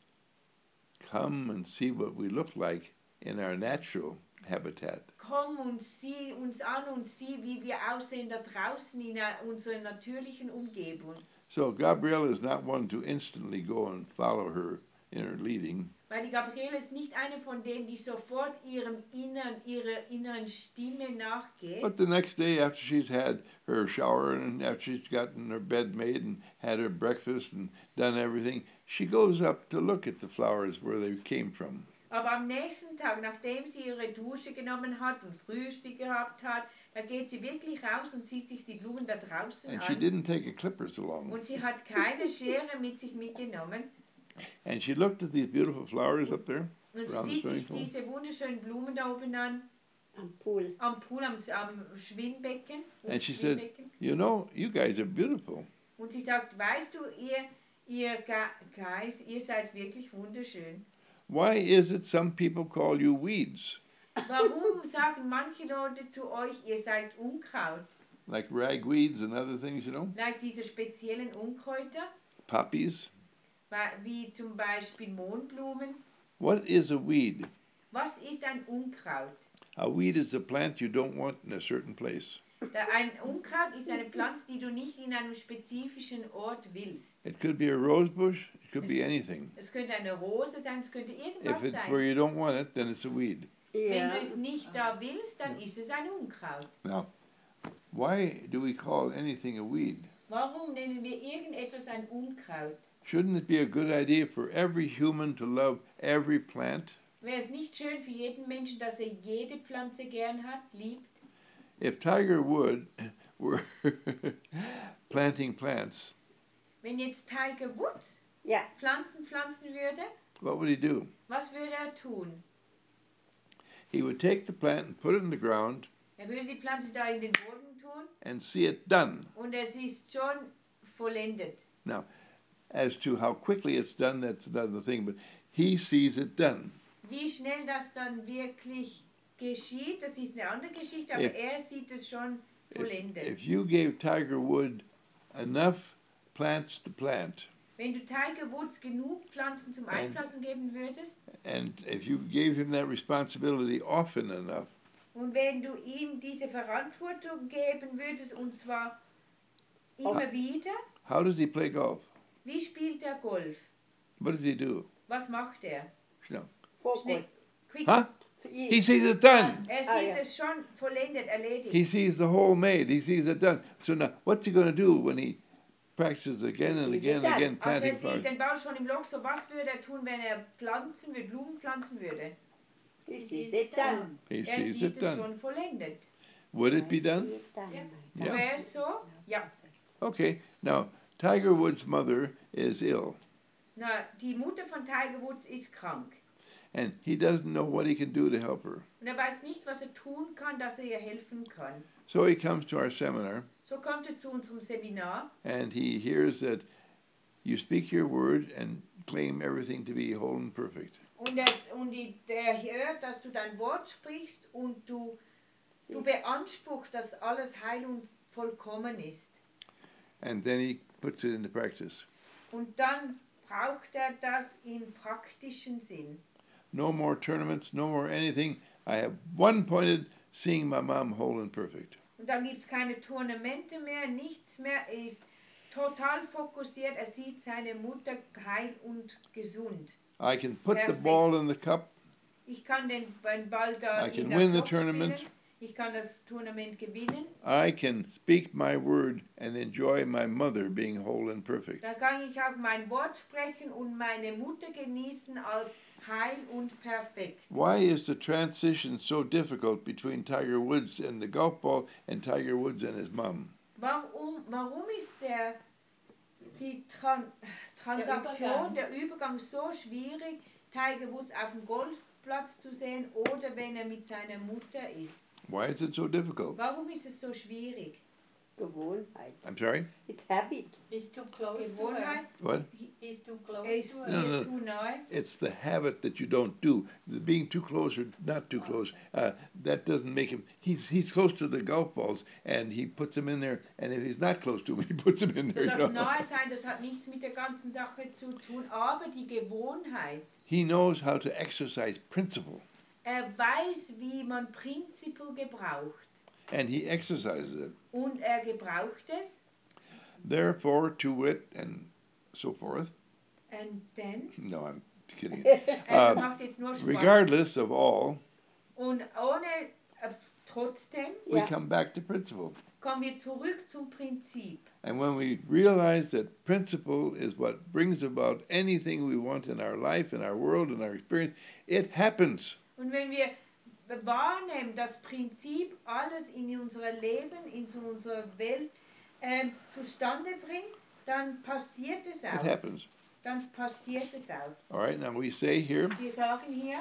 [SPEAKER 1] come and see what we look like in our natural habitat.
[SPEAKER 2] komm und sieh uns an und sieh, wie wir aussehen da draußen in äh, unserer natürlichen Umgebung.
[SPEAKER 1] So Gabriella is not one to instantly go and follow her inner leading.
[SPEAKER 2] Weil die Gabriele ist nicht eine von denen, die sofort ihrem inneren, ihrer inneren Stimme nachgeht.
[SPEAKER 1] But the next day, after she's had her shower and after she's gotten her bed made and had her breakfast and done everything, she goes up to look at the flowers where they came from.
[SPEAKER 2] Aber am nächsten Tag, nachdem sie ihre Dusche genommen hat und Frühstück gehabt hat, da geht sie wirklich raus und sieht sich die Blumen da draußen
[SPEAKER 1] And she
[SPEAKER 2] an.
[SPEAKER 1] didn't take a clippers along.
[SPEAKER 2] Und sie hat keine Schere mit sich mitgenommen.
[SPEAKER 1] And she looked at these beautiful flowers up there.
[SPEAKER 2] Und
[SPEAKER 1] Around
[SPEAKER 2] sie
[SPEAKER 1] the
[SPEAKER 2] sieht sich
[SPEAKER 1] swimming pool.
[SPEAKER 2] diese wunderschönen Blumen da oben an,
[SPEAKER 3] Am Pool.
[SPEAKER 2] am Pool, am, am Schwimmbecken.
[SPEAKER 1] And she said,
[SPEAKER 2] Schwimmbecken.
[SPEAKER 1] you know, you guys are beautiful.
[SPEAKER 2] Und sie sagt, weißt du, ihr, ihr Ga- Guys, ihr seid wirklich wunderschön.
[SPEAKER 1] Why is it some people call you weeds?
[SPEAKER 2] Warum sagen manche Leute zu euch, ihr seid Unkraut?
[SPEAKER 1] Like ragweeds and other things, you know?
[SPEAKER 2] Like diese speziellen Unkräuter,
[SPEAKER 1] Poppies.
[SPEAKER 2] wa- wie zum Beispiel Mohnblumen.
[SPEAKER 1] What is a weed?
[SPEAKER 2] Was ist ein Unkraut?
[SPEAKER 1] A weed is a plant you don't want in a certain place.
[SPEAKER 2] Da ein Unkraut ist eine Pflanze, die du nicht in einem spezifischen Ort willst.
[SPEAKER 1] It could be a rose bush, it could be anything.
[SPEAKER 2] Es könnte eine Rose sein, es könnte
[SPEAKER 1] If
[SPEAKER 2] irgendwas
[SPEAKER 1] it's
[SPEAKER 2] sein.
[SPEAKER 1] where you don't want it, then it's a weed.
[SPEAKER 2] Wenn
[SPEAKER 3] Ja.
[SPEAKER 2] du es nicht da willst, dann ist es ein Unkraut.
[SPEAKER 1] Now, why do we call anything a weed?
[SPEAKER 2] Warum nennen wir irgendetwas ein Unkraut?
[SPEAKER 1] Shouldn't it be a good idea for every human to love every plant?
[SPEAKER 2] Wäre es nicht schön für jeden Menschen, dass er jede Pflanze gern hat, liebt?
[SPEAKER 1] If Tiger Wood were planting plants,
[SPEAKER 2] Wenn jetzt Tiger Woods
[SPEAKER 3] Ja.
[SPEAKER 2] Pflanzen pflanzen würde,
[SPEAKER 1] what would he do?
[SPEAKER 2] was würde er tun?
[SPEAKER 1] He would take the plant and put it in the ground
[SPEAKER 2] Er würde die Pflanze da in den Boden tun
[SPEAKER 1] and see it done.
[SPEAKER 2] und es ist schon vollendet.
[SPEAKER 1] as to how quickly it's done, that's another thing, but he sees it done.
[SPEAKER 2] Wie schnell das dann wirklich geschieht, das ist eine andere Geschichte, aber
[SPEAKER 1] If-
[SPEAKER 2] er sieht es schon
[SPEAKER 1] If,
[SPEAKER 2] vollendet.
[SPEAKER 1] if you gave Tiger Wood enough plants to plant,
[SPEAKER 2] Wenn du Tiger Woods genug Pflanzen zum
[SPEAKER 1] And-
[SPEAKER 2] Einpflanzen geben würdest
[SPEAKER 1] and if you gave him that responsibility often enough,
[SPEAKER 2] und wenn du ihm diese Verantwortung geben würdest, und zwar immer wieder,
[SPEAKER 1] how does he play golf?
[SPEAKER 2] wie spielt er Golf?
[SPEAKER 1] What does he do?
[SPEAKER 2] Was macht er?
[SPEAKER 3] Fokus.
[SPEAKER 2] Schnell, quick.
[SPEAKER 1] Huh?
[SPEAKER 3] Für
[SPEAKER 1] He
[SPEAKER 3] ihn.
[SPEAKER 1] sees it done.
[SPEAKER 2] Er sieht
[SPEAKER 3] Ah, ja.
[SPEAKER 2] es schon vollendet, erledigt.
[SPEAKER 1] He sees the hole made. He sees it done. So now, what's he going to do when he practices again and
[SPEAKER 3] He
[SPEAKER 1] again
[SPEAKER 3] sees
[SPEAKER 1] and
[SPEAKER 3] it
[SPEAKER 1] again
[SPEAKER 2] Also er
[SPEAKER 1] planting
[SPEAKER 2] sieht
[SPEAKER 1] flowers?
[SPEAKER 2] den Ball schon im Loch, so was würde er tun, wenn er pflanzen würde, Blumen pflanzen würde?
[SPEAKER 3] He
[SPEAKER 4] It
[SPEAKER 3] sees
[SPEAKER 4] is
[SPEAKER 3] it done.
[SPEAKER 1] He
[SPEAKER 2] Er
[SPEAKER 1] sees
[SPEAKER 2] sieht
[SPEAKER 1] it
[SPEAKER 2] es
[SPEAKER 1] done.
[SPEAKER 2] schon vollendet.
[SPEAKER 1] Would it be
[SPEAKER 3] I
[SPEAKER 1] done?
[SPEAKER 3] see it done.
[SPEAKER 4] Yeah.
[SPEAKER 1] Yeah.
[SPEAKER 2] Wäre es so? Ja.
[SPEAKER 1] Okay. Now, Tiger Woods' mother is ill,
[SPEAKER 2] Na, die Mutter von Tiger Woods ist krank.
[SPEAKER 1] and he doesn't know what he can do to help her.
[SPEAKER 2] Und er weiß nicht, was er tun kann, dass er ihr helfen kann.
[SPEAKER 1] So he comes to our seminar,
[SPEAKER 2] So kommt er zu unserem Seminar
[SPEAKER 1] and he hears that you speak your word and claim everything to be whole and perfect.
[SPEAKER 2] und er, und die- er hört, dass du dein Wort sprichst und du, du beanspruchst, dass alles heil und vollkommen ist.
[SPEAKER 1] And then he puts it into practice.
[SPEAKER 2] Und dann braucht er das im praktischen Sinn.
[SPEAKER 1] No more tournaments, no more anything. I have one pointed, seeing my mom whole and perfect.
[SPEAKER 2] Und dann gibt es keine Tournamente mehr, nichts mehr. Er ist total fokussiert. Er sieht seine Mutter heil und gesund.
[SPEAKER 1] I can put the
[SPEAKER 2] Perfect.
[SPEAKER 1] ball in the cup.
[SPEAKER 2] Ich kann den, den Ball da
[SPEAKER 1] I
[SPEAKER 2] in
[SPEAKER 1] can
[SPEAKER 2] der
[SPEAKER 1] win the
[SPEAKER 2] Topf
[SPEAKER 1] tournament.
[SPEAKER 2] spielen. Ich kann das Tournament gewinnen.
[SPEAKER 1] I can speak my word and enjoy my mother being whole and perfect.
[SPEAKER 2] Dann kann ich auch mein Wort sprechen und meine Mutter genießen als heil und perfekt.
[SPEAKER 1] Why is the transition so difficult between Tiger Woods and the golf ball and Tiger Woods and his mom?
[SPEAKER 2] Warum, warum ist der, die Tran Transaktion,
[SPEAKER 4] Übergang.
[SPEAKER 2] der Übergang so schwierig, Tiger Woods auf dem Golfplatz zu sehen oder wenn er mit seiner Mutter ist?
[SPEAKER 1] Why is it so difficult?
[SPEAKER 2] Warum ist es so schwierig?
[SPEAKER 3] Gewohnheit.
[SPEAKER 1] I'm sorry?
[SPEAKER 3] It's habit.
[SPEAKER 4] He's too close to her.
[SPEAKER 2] Gewohnheit?
[SPEAKER 1] What?
[SPEAKER 4] He's too close
[SPEAKER 2] Er ist
[SPEAKER 4] to her.
[SPEAKER 1] No,
[SPEAKER 2] ihr
[SPEAKER 1] no.
[SPEAKER 2] zu nahe?
[SPEAKER 1] It's the habit that you don't do. The being too close or not too close, uh, that doesn't make him. He's he's close to the golf balls, and he puts them in there. And if he's not close to them, he puts them in
[SPEAKER 2] So
[SPEAKER 1] there.
[SPEAKER 2] das
[SPEAKER 1] You know?
[SPEAKER 2] Nahe sein, das hat nichts mit der ganzen Sache zu tun, aber die Gewohnheit.
[SPEAKER 1] He knows how to exercise principle,
[SPEAKER 2] Er weiß, wie man Prinzipien gebraucht.
[SPEAKER 1] and he exercises it.
[SPEAKER 2] Und er gebraucht es.
[SPEAKER 1] Therefore, to wit, and so forth.
[SPEAKER 2] Und dann,
[SPEAKER 1] No, I'm kidding.
[SPEAKER 2] er
[SPEAKER 1] Uh,
[SPEAKER 2] macht jetzt nur Spaß.
[SPEAKER 1] regardless of all,
[SPEAKER 2] Und ohne, äh, trotzdem
[SPEAKER 1] we
[SPEAKER 3] Yeah.
[SPEAKER 1] come back to principle.
[SPEAKER 2] kommen wir zurück zum Prinzip.
[SPEAKER 1] And when we realize that principle is what brings about anything we want in our life, in our world, in our experience, it happens.
[SPEAKER 2] Und wenn wir wahrnehmen, das Prinzip alles in unser Leben, in unserer Welt ähm, zustande bringt, dann passiert es
[SPEAKER 1] It
[SPEAKER 2] auch.
[SPEAKER 1] happens.
[SPEAKER 2] Dann passiert es auch.
[SPEAKER 1] All right, now we say here
[SPEAKER 2] Wir sagen hier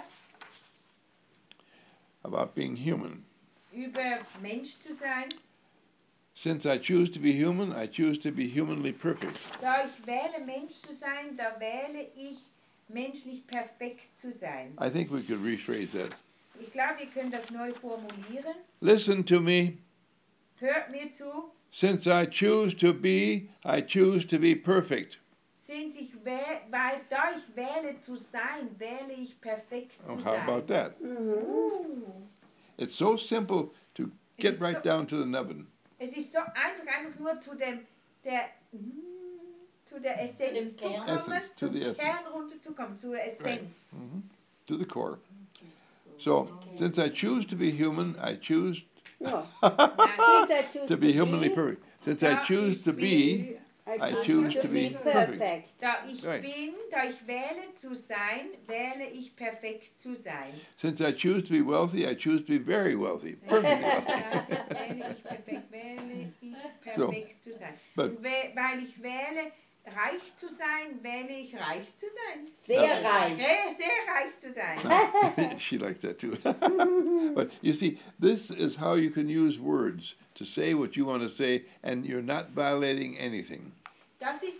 [SPEAKER 1] about being human.
[SPEAKER 2] über Mensch zu sein.
[SPEAKER 1] Since I choose to be human, I choose to be humanly perfect.
[SPEAKER 2] Da ich wähle, Mensch zu sein, da wähle ich, menschlich perfekt zu sein.
[SPEAKER 1] I think we could rephrase that.
[SPEAKER 2] Ich glaube, wir können das neu formulieren.
[SPEAKER 1] Listen to me.
[SPEAKER 2] Hört mir zu.
[SPEAKER 1] Since I choose to be, I choose to be perfect.
[SPEAKER 2] Sind ich wäh weil, da ich wähle zu sein, wähle ich perfekt
[SPEAKER 1] Oh,
[SPEAKER 2] zu
[SPEAKER 1] how
[SPEAKER 2] sein.
[SPEAKER 1] about that?
[SPEAKER 2] Uh,
[SPEAKER 1] It's so simple to get
[SPEAKER 2] is
[SPEAKER 1] right
[SPEAKER 2] so-
[SPEAKER 1] down to the nubbin.
[SPEAKER 2] es ist so einfach, einfach nur zu dem, der, mm, zu der Essenz
[SPEAKER 4] dem
[SPEAKER 2] zu
[SPEAKER 4] Kern.
[SPEAKER 2] kommen,
[SPEAKER 1] Essence, to
[SPEAKER 2] zum
[SPEAKER 1] the essence.
[SPEAKER 2] Kern runterzukommen, zur Essenz.
[SPEAKER 1] hmm To the core. So, since I choose to be human, I choose
[SPEAKER 3] No.
[SPEAKER 2] Nein,
[SPEAKER 3] Since I choose
[SPEAKER 1] to be humanly perfect. Since I
[SPEAKER 2] da
[SPEAKER 1] choose
[SPEAKER 2] ich
[SPEAKER 1] to be, I choose to be perfect.
[SPEAKER 2] Da ich
[SPEAKER 1] Right.
[SPEAKER 2] bin, da ich wähle zu sein, wähle ich perfekt zu sein.
[SPEAKER 1] Since I choose to be wealthy, I choose to be very wealthy. Perfectly wealthy.
[SPEAKER 2] Wähle ich perfekt, wähle ich
[SPEAKER 1] So,
[SPEAKER 2] perfekt zu sein.
[SPEAKER 1] but-
[SPEAKER 2] Und wä- weil ich wähle, reich zu sein, wähle ich reich zu sein.
[SPEAKER 3] Sehr reich.
[SPEAKER 2] Sehr, sehr reich zu sein.
[SPEAKER 1] She likes that too. But you see, this is how you can use words to say what you want to say, and you're not violating anything.
[SPEAKER 2] Das ist es, wie du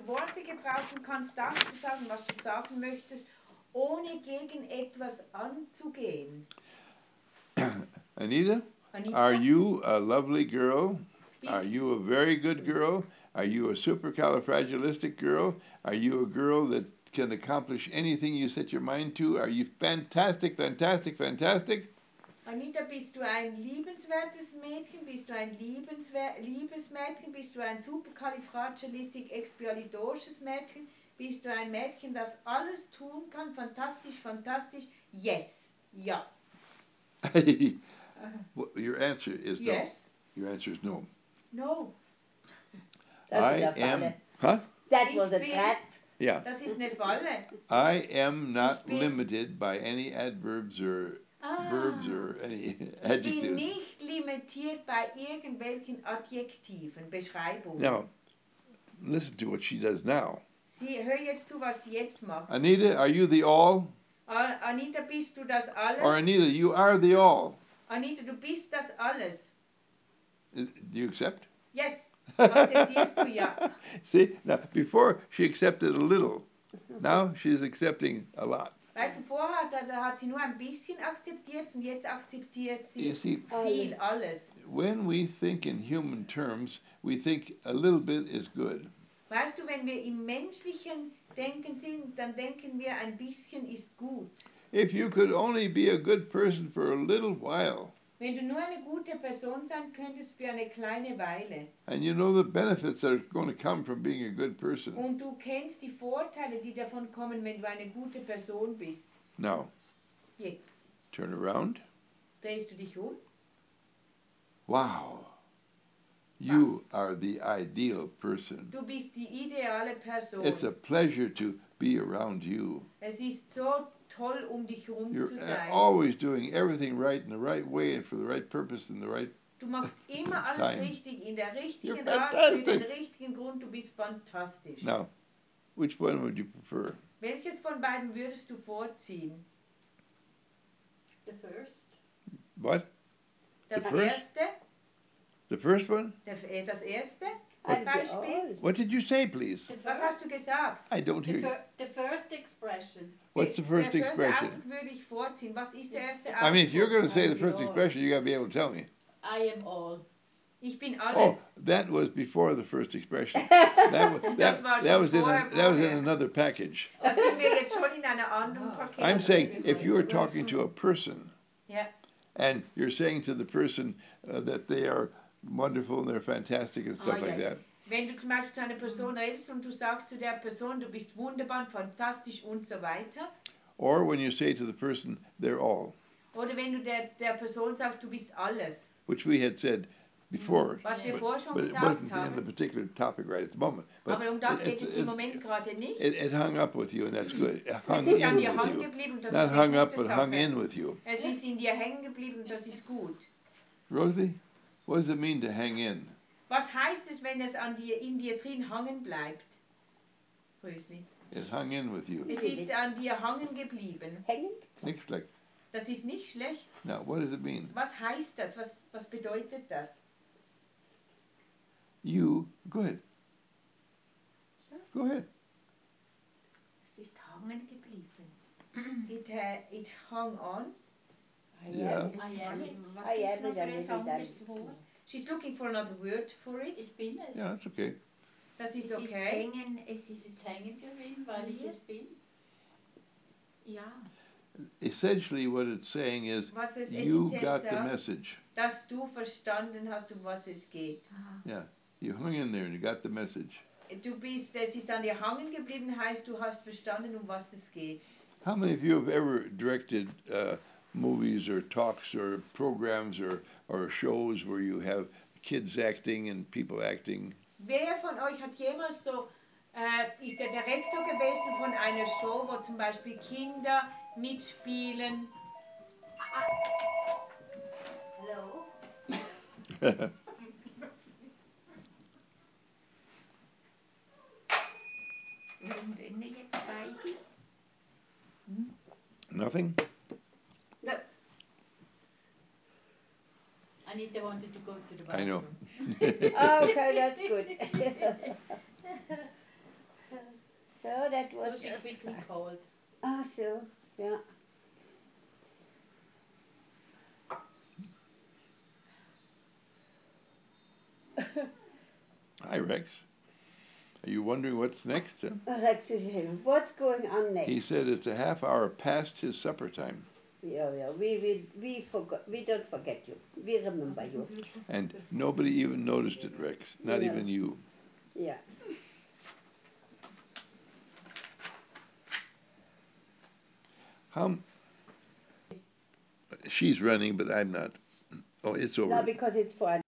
[SPEAKER 2] du Worte gebrauchen kannst, das zu sagen, was du sagen möchtest, ohne gegen etwas anzugehen.
[SPEAKER 1] Anita,
[SPEAKER 2] Anita,
[SPEAKER 1] are you a lovely girl?
[SPEAKER 2] bist,
[SPEAKER 1] Are you a very good girl? Are you a supercalifragilistic girl? Are you a girl that can accomplish anything you set your mind to? Are you fantastic, fantastic, fantastic?
[SPEAKER 2] Anita, bist du ein liebenswertes Mädchen? Bist du ein liebenswer liebes Mädchen? Bist du ein superkalifragilistik-expialidocious Mädchen? Bist du ein Mädchen, das alles tun kann? Fantastisch, fantastisch. Yes. Ja.
[SPEAKER 1] Well, your answer is no.
[SPEAKER 2] Yes.
[SPEAKER 1] Your answer is no.
[SPEAKER 2] No.
[SPEAKER 3] Das
[SPEAKER 1] I
[SPEAKER 3] ist eine
[SPEAKER 1] am,
[SPEAKER 3] Falle.
[SPEAKER 1] huh?
[SPEAKER 3] That
[SPEAKER 2] Ich
[SPEAKER 3] was a
[SPEAKER 2] bin-
[SPEAKER 3] trap.
[SPEAKER 1] Yeah.
[SPEAKER 2] Das ist eine Falle.
[SPEAKER 1] I am not
[SPEAKER 2] Ich bin-
[SPEAKER 1] limited by any adverbs or
[SPEAKER 2] Ah.
[SPEAKER 1] verbs or any
[SPEAKER 2] Ich bin
[SPEAKER 1] adjectives.
[SPEAKER 2] nicht limitiert bei irgendwelchen Adjektiven, Beschreibungen.
[SPEAKER 1] Now, listen to what she does now.
[SPEAKER 2] Sie, hör jetzt zu, was sie jetzt macht.
[SPEAKER 1] Anita, are you the all?
[SPEAKER 2] A- Anita, bist du das alles?
[SPEAKER 1] Or Anita, you are the all.
[SPEAKER 2] Anita, du bist das alles.
[SPEAKER 1] Is- Do you accept?
[SPEAKER 2] Yes. Akzeptierst du, ja.
[SPEAKER 1] See, now before she accepted a little, now she's accepting a lot.
[SPEAKER 2] Weißt du, vorher da, da hat sie nur ein bisschen akzeptiert und jetzt akzeptiert
[SPEAKER 1] You
[SPEAKER 2] sie
[SPEAKER 1] see,
[SPEAKER 2] viel, alles.
[SPEAKER 1] when we think in human terms, we think a little bit is good.
[SPEAKER 2] Weißt du, wenn wir im menschlichen Denken sind, dann denken wir, ein bisschen ist gut.
[SPEAKER 1] If you could only be a good person for a little while,
[SPEAKER 2] Wenn du nur eine gute Person sein könntest für eine kleine Weile
[SPEAKER 1] and you know the benefits that are going to come from being a good person.
[SPEAKER 2] und du kennst die Vorteile, die davon kommen, wenn du eine gute Person bist,
[SPEAKER 1] Now,
[SPEAKER 2] jetzt
[SPEAKER 1] turn around.
[SPEAKER 2] drehst du dich um.
[SPEAKER 1] Wow. You are the ideal person.
[SPEAKER 2] Du bist die ideale Person.
[SPEAKER 1] It's a pleasure to be around you.
[SPEAKER 2] Es ist so toll, um dich herum
[SPEAKER 1] You're
[SPEAKER 2] zu
[SPEAKER 1] a-
[SPEAKER 2] sein.
[SPEAKER 1] always doing everything right in the right way and for the right purpose and the right.
[SPEAKER 2] Du machst immer alles
[SPEAKER 1] Time.
[SPEAKER 2] richtig, in der richtigen
[SPEAKER 1] You're
[SPEAKER 2] Art, für den
[SPEAKER 1] fantastic.
[SPEAKER 2] richtigen Grund. Du bist fantastisch.
[SPEAKER 1] Now, which one would you prefer?
[SPEAKER 2] Welches von beiden würdest du vorziehen?
[SPEAKER 4] The first.
[SPEAKER 1] What?
[SPEAKER 2] Das
[SPEAKER 1] The first?
[SPEAKER 2] erste?
[SPEAKER 1] The first one?
[SPEAKER 2] Der, äh, das erste
[SPEAKER 3] Also
[SPEAKER 2] Beispiel?
[SPEAKER 3] all.
[SPEAKER 1] What did you say, please?
[SPEAKER 4] The
[SPEAKER 2] Was hast du
[SPEAKER 4] first,
[SPEAKER 2] gesagt?
[SPEAKER 1] I don't
[SPEAKER 4] the,
[SPEAKER 1] hear you.
[SPEAKER 4] fir- the first expression.
[SPEAKER 1] What's the first
[SPEAKER 2] der
[SPEAKER 1] expression?
[SPEAKER 2] Ausdruck würde ich vorziehen. Was ist der erste
[SPEAKER 1] I mean, if you're going to
[SPEAKER 2] Ausdruck?
[SPEAKER 1] say the first expression, you got to be able to tell me.
[SPEAKER 4] I am all.
[SPEAKER 2] Ich bin
[SPEAKER 1] Oh,
[SPEAKER 2] alles.
[SPEAKER 1] that was before the first expression. That was, that,
[SPEAKER 2] war
[SPEAKER 1] that
[SPEAKER 2] schon
[SPEAKER 1] was in a,
[SPEAKER 2] vorher,
[SPEAKER 1] that was in
[SPEAKER 2] vorher.
[SPEAKER 1] another package.
[SPEAKER 2] Da sind wir jetzt schon in einer anderen Paket.
[SPEAKER 1] I'm saying if you were talking to a person
[SPEAKER 2] Ja.
[SPEAKER 1] and you're saying to the person uh, that they are wonderful and they're fantastic and stuff
[SPEAKER 2] Ah,
[SPEAKER 1] like
[SPEAKER 2] ja.
[SPEAKER 1] that,
[SPEAKER 2] Wenn du zum Beispiel zu einer Person redest und du sagst zu der Person, du bist wunderbar, fantastisch und so weiter.
[SPEAKER 1] or when you say to the person they're all,
[SPEAKER 2] Oder wenn du der, der Person sagst, du bist alles.
[SPEAKER 1] which we had said before,
[SPEAKER 2] Was wir
[SPEAKER 1] but,
[SPEAKER 2] vorher schon
[SPEAKER 1] but it
[SPEAKER 2] gesagt
[SPEAKER 1] wasn't in the
[SPEAKER 2] haben.
[SPEAKER 1] particular topic right at the moment. But
[SPEAKER 2] Aber um das
[SPEAKER 1] it,
[SPEAKER 2] geht es
[SPEAKER 1] it's-
[SPEAKER 2] im
[SPEAKER 1] it,
[SPEAKER 2] Moment gerade nicht.
[SPEAKER 1] it, it hung up with you, and that's good. It
[SPEAKER 2] Es
[SPEAKER 1] hung
[SPEAKER 2] ist an
[SPEAKER 1] in
[SPEAKER 2] dir
[SPEAKER 1] with
[SPEAKER 2] hängen
[SPEAKER 1] you.
[SPEAKER 2] geblieben und das
[SPEAKER 1] Not
[SPEAKER 2] ist eine
[SPEAKER 1] hung up,
[SPEAKER 2] gute
[SPEAKER 1] but hung in
[SPEAKER 2] Sache.
[SPEAKER 1] with you.
[SPEAKER 2] Es ist in dir hängen geblieben und das ist gut.
[SPEAKER 1] Rosie, what does it mean to hang in?
[SPEAKER 2] Was heißt es, wenn es an dir, in dir drin hängen bleibt? Rösli.
[SPEAKER 1] It hung in with you.
[SPEAKER 2] Es ist an dir hängen geblieben.
[SPEAKER 3] Hängen?
[SPEAKER 1] Nichts like.
[SPEAKER 2] Das ist nicht schlecht.
[SPEAKER 1] Now, what does it mean?
[SPEAKER 2] Was heißt das? Was, was bedeutet das?
[SPEAKER 1] You, go ahead. Go ahead.
[SPEAKER 2] Es ist hängen geblieben. It, uh, it hung on.
[SPEAKER 1] Ja.
[SPEAKER 4] Ah, ja.
[SPEAKER 5] Was
[SPEAKER 3] Ah, ja,
[SPEAKER 5] gibt's noch für
[SPEAKER 3] wieder
[SPEAKER 5] ein
[SPEAKER 3] mit
[SPEAKER 5] anderes
[SPEAKER 3] einem-
[SPEAKER 5] Wort?
[SPEAKER 2] She's looking for another word for it.
[SPEAKER 4] Ich bin es.
[SPEAKER 1] Yeah, that's okay.
[SPEAKER 2] Das
[SPEAKER 5] Es
[SPEAKER 2] ist
[SPEAKER 5] ist
[SPEAKER 2] okay.
[SPEAKER 5] hängen, es
[SPEAKER 4] Es
[SPEAKER 5] ist,
[SPEAKER 4] ist hängen geblieben, weil ich es bin.
[SPEAKER 5] ja.
[SPEAKER 1] Essentially, what it's saying is,
[SPEAKER 2] Was es
[SPEAKER 1] you
[SPEAKER 2] essentiell
[SPEAKER 1] got the
[SPEAKER 2] sagt,
[SPEAKER 1] message.
[SPEAKER 2] dass du verstanden hast, um was es geht.
[SPEAKER 5] Aha.
[SPEAKER 1] You hung in there and you got the message.
[SPEAKER 2] Du bist, es ist an dir hängen geblieben, heißt du hast verstanden, um was es geht.
[SPEAKER 1] How many of you have ever directed uh, movies or talks or programs or, or shows where you have kids acting and people acting?
[SPEAKER 2] Wer von euch hat jemals so, äh, ist der Direktor gewesen von einer Show, wo zum Beispiel Kinder mitspielen?
[SPEAKER 3] Hallo?
[SPEAKER 5] Warum rennen jetzt beide?
[SPEAKER 1] Nothing?
[SPEAKER 4] Anita wanted to go to the
[SPEAKER 1] I know.
[SPEAKER 4] bathroom.
[SPEAKER 3] Okay, that's good. So that
[SPEAKER 4] So
[SPEAKER 3] was
[SPEAKER 4] she
[SPEAKER 3] just
[SPEAKER 4] quickly
[SPEAKER 3] fine.
[SPEAKER 4] called.
[SPEAKER 3] Ah, so, yeah.
[SPEAKER 1] Hi, Rex. Are you wondering what's next? Huh?
[SPEAKER 3] Rex is here. What's going on next?
[SPEAKER 1] He said it's a half hour past his supper time.
[SPEAKER 3] Yeah, yeah. We we we forgot. We don't forget you. We remember you.
[SPEAKER 1] And nobody even noticed it, Rex. Not
[SPEAKER 3] No.
[SPEAKER 1] even you.
[SPEAKER 3] Yeah.
[SPEAKER 1] How? She's running, but I'm not. Oh, it's over.
[SPEAKER 3] No, because it's for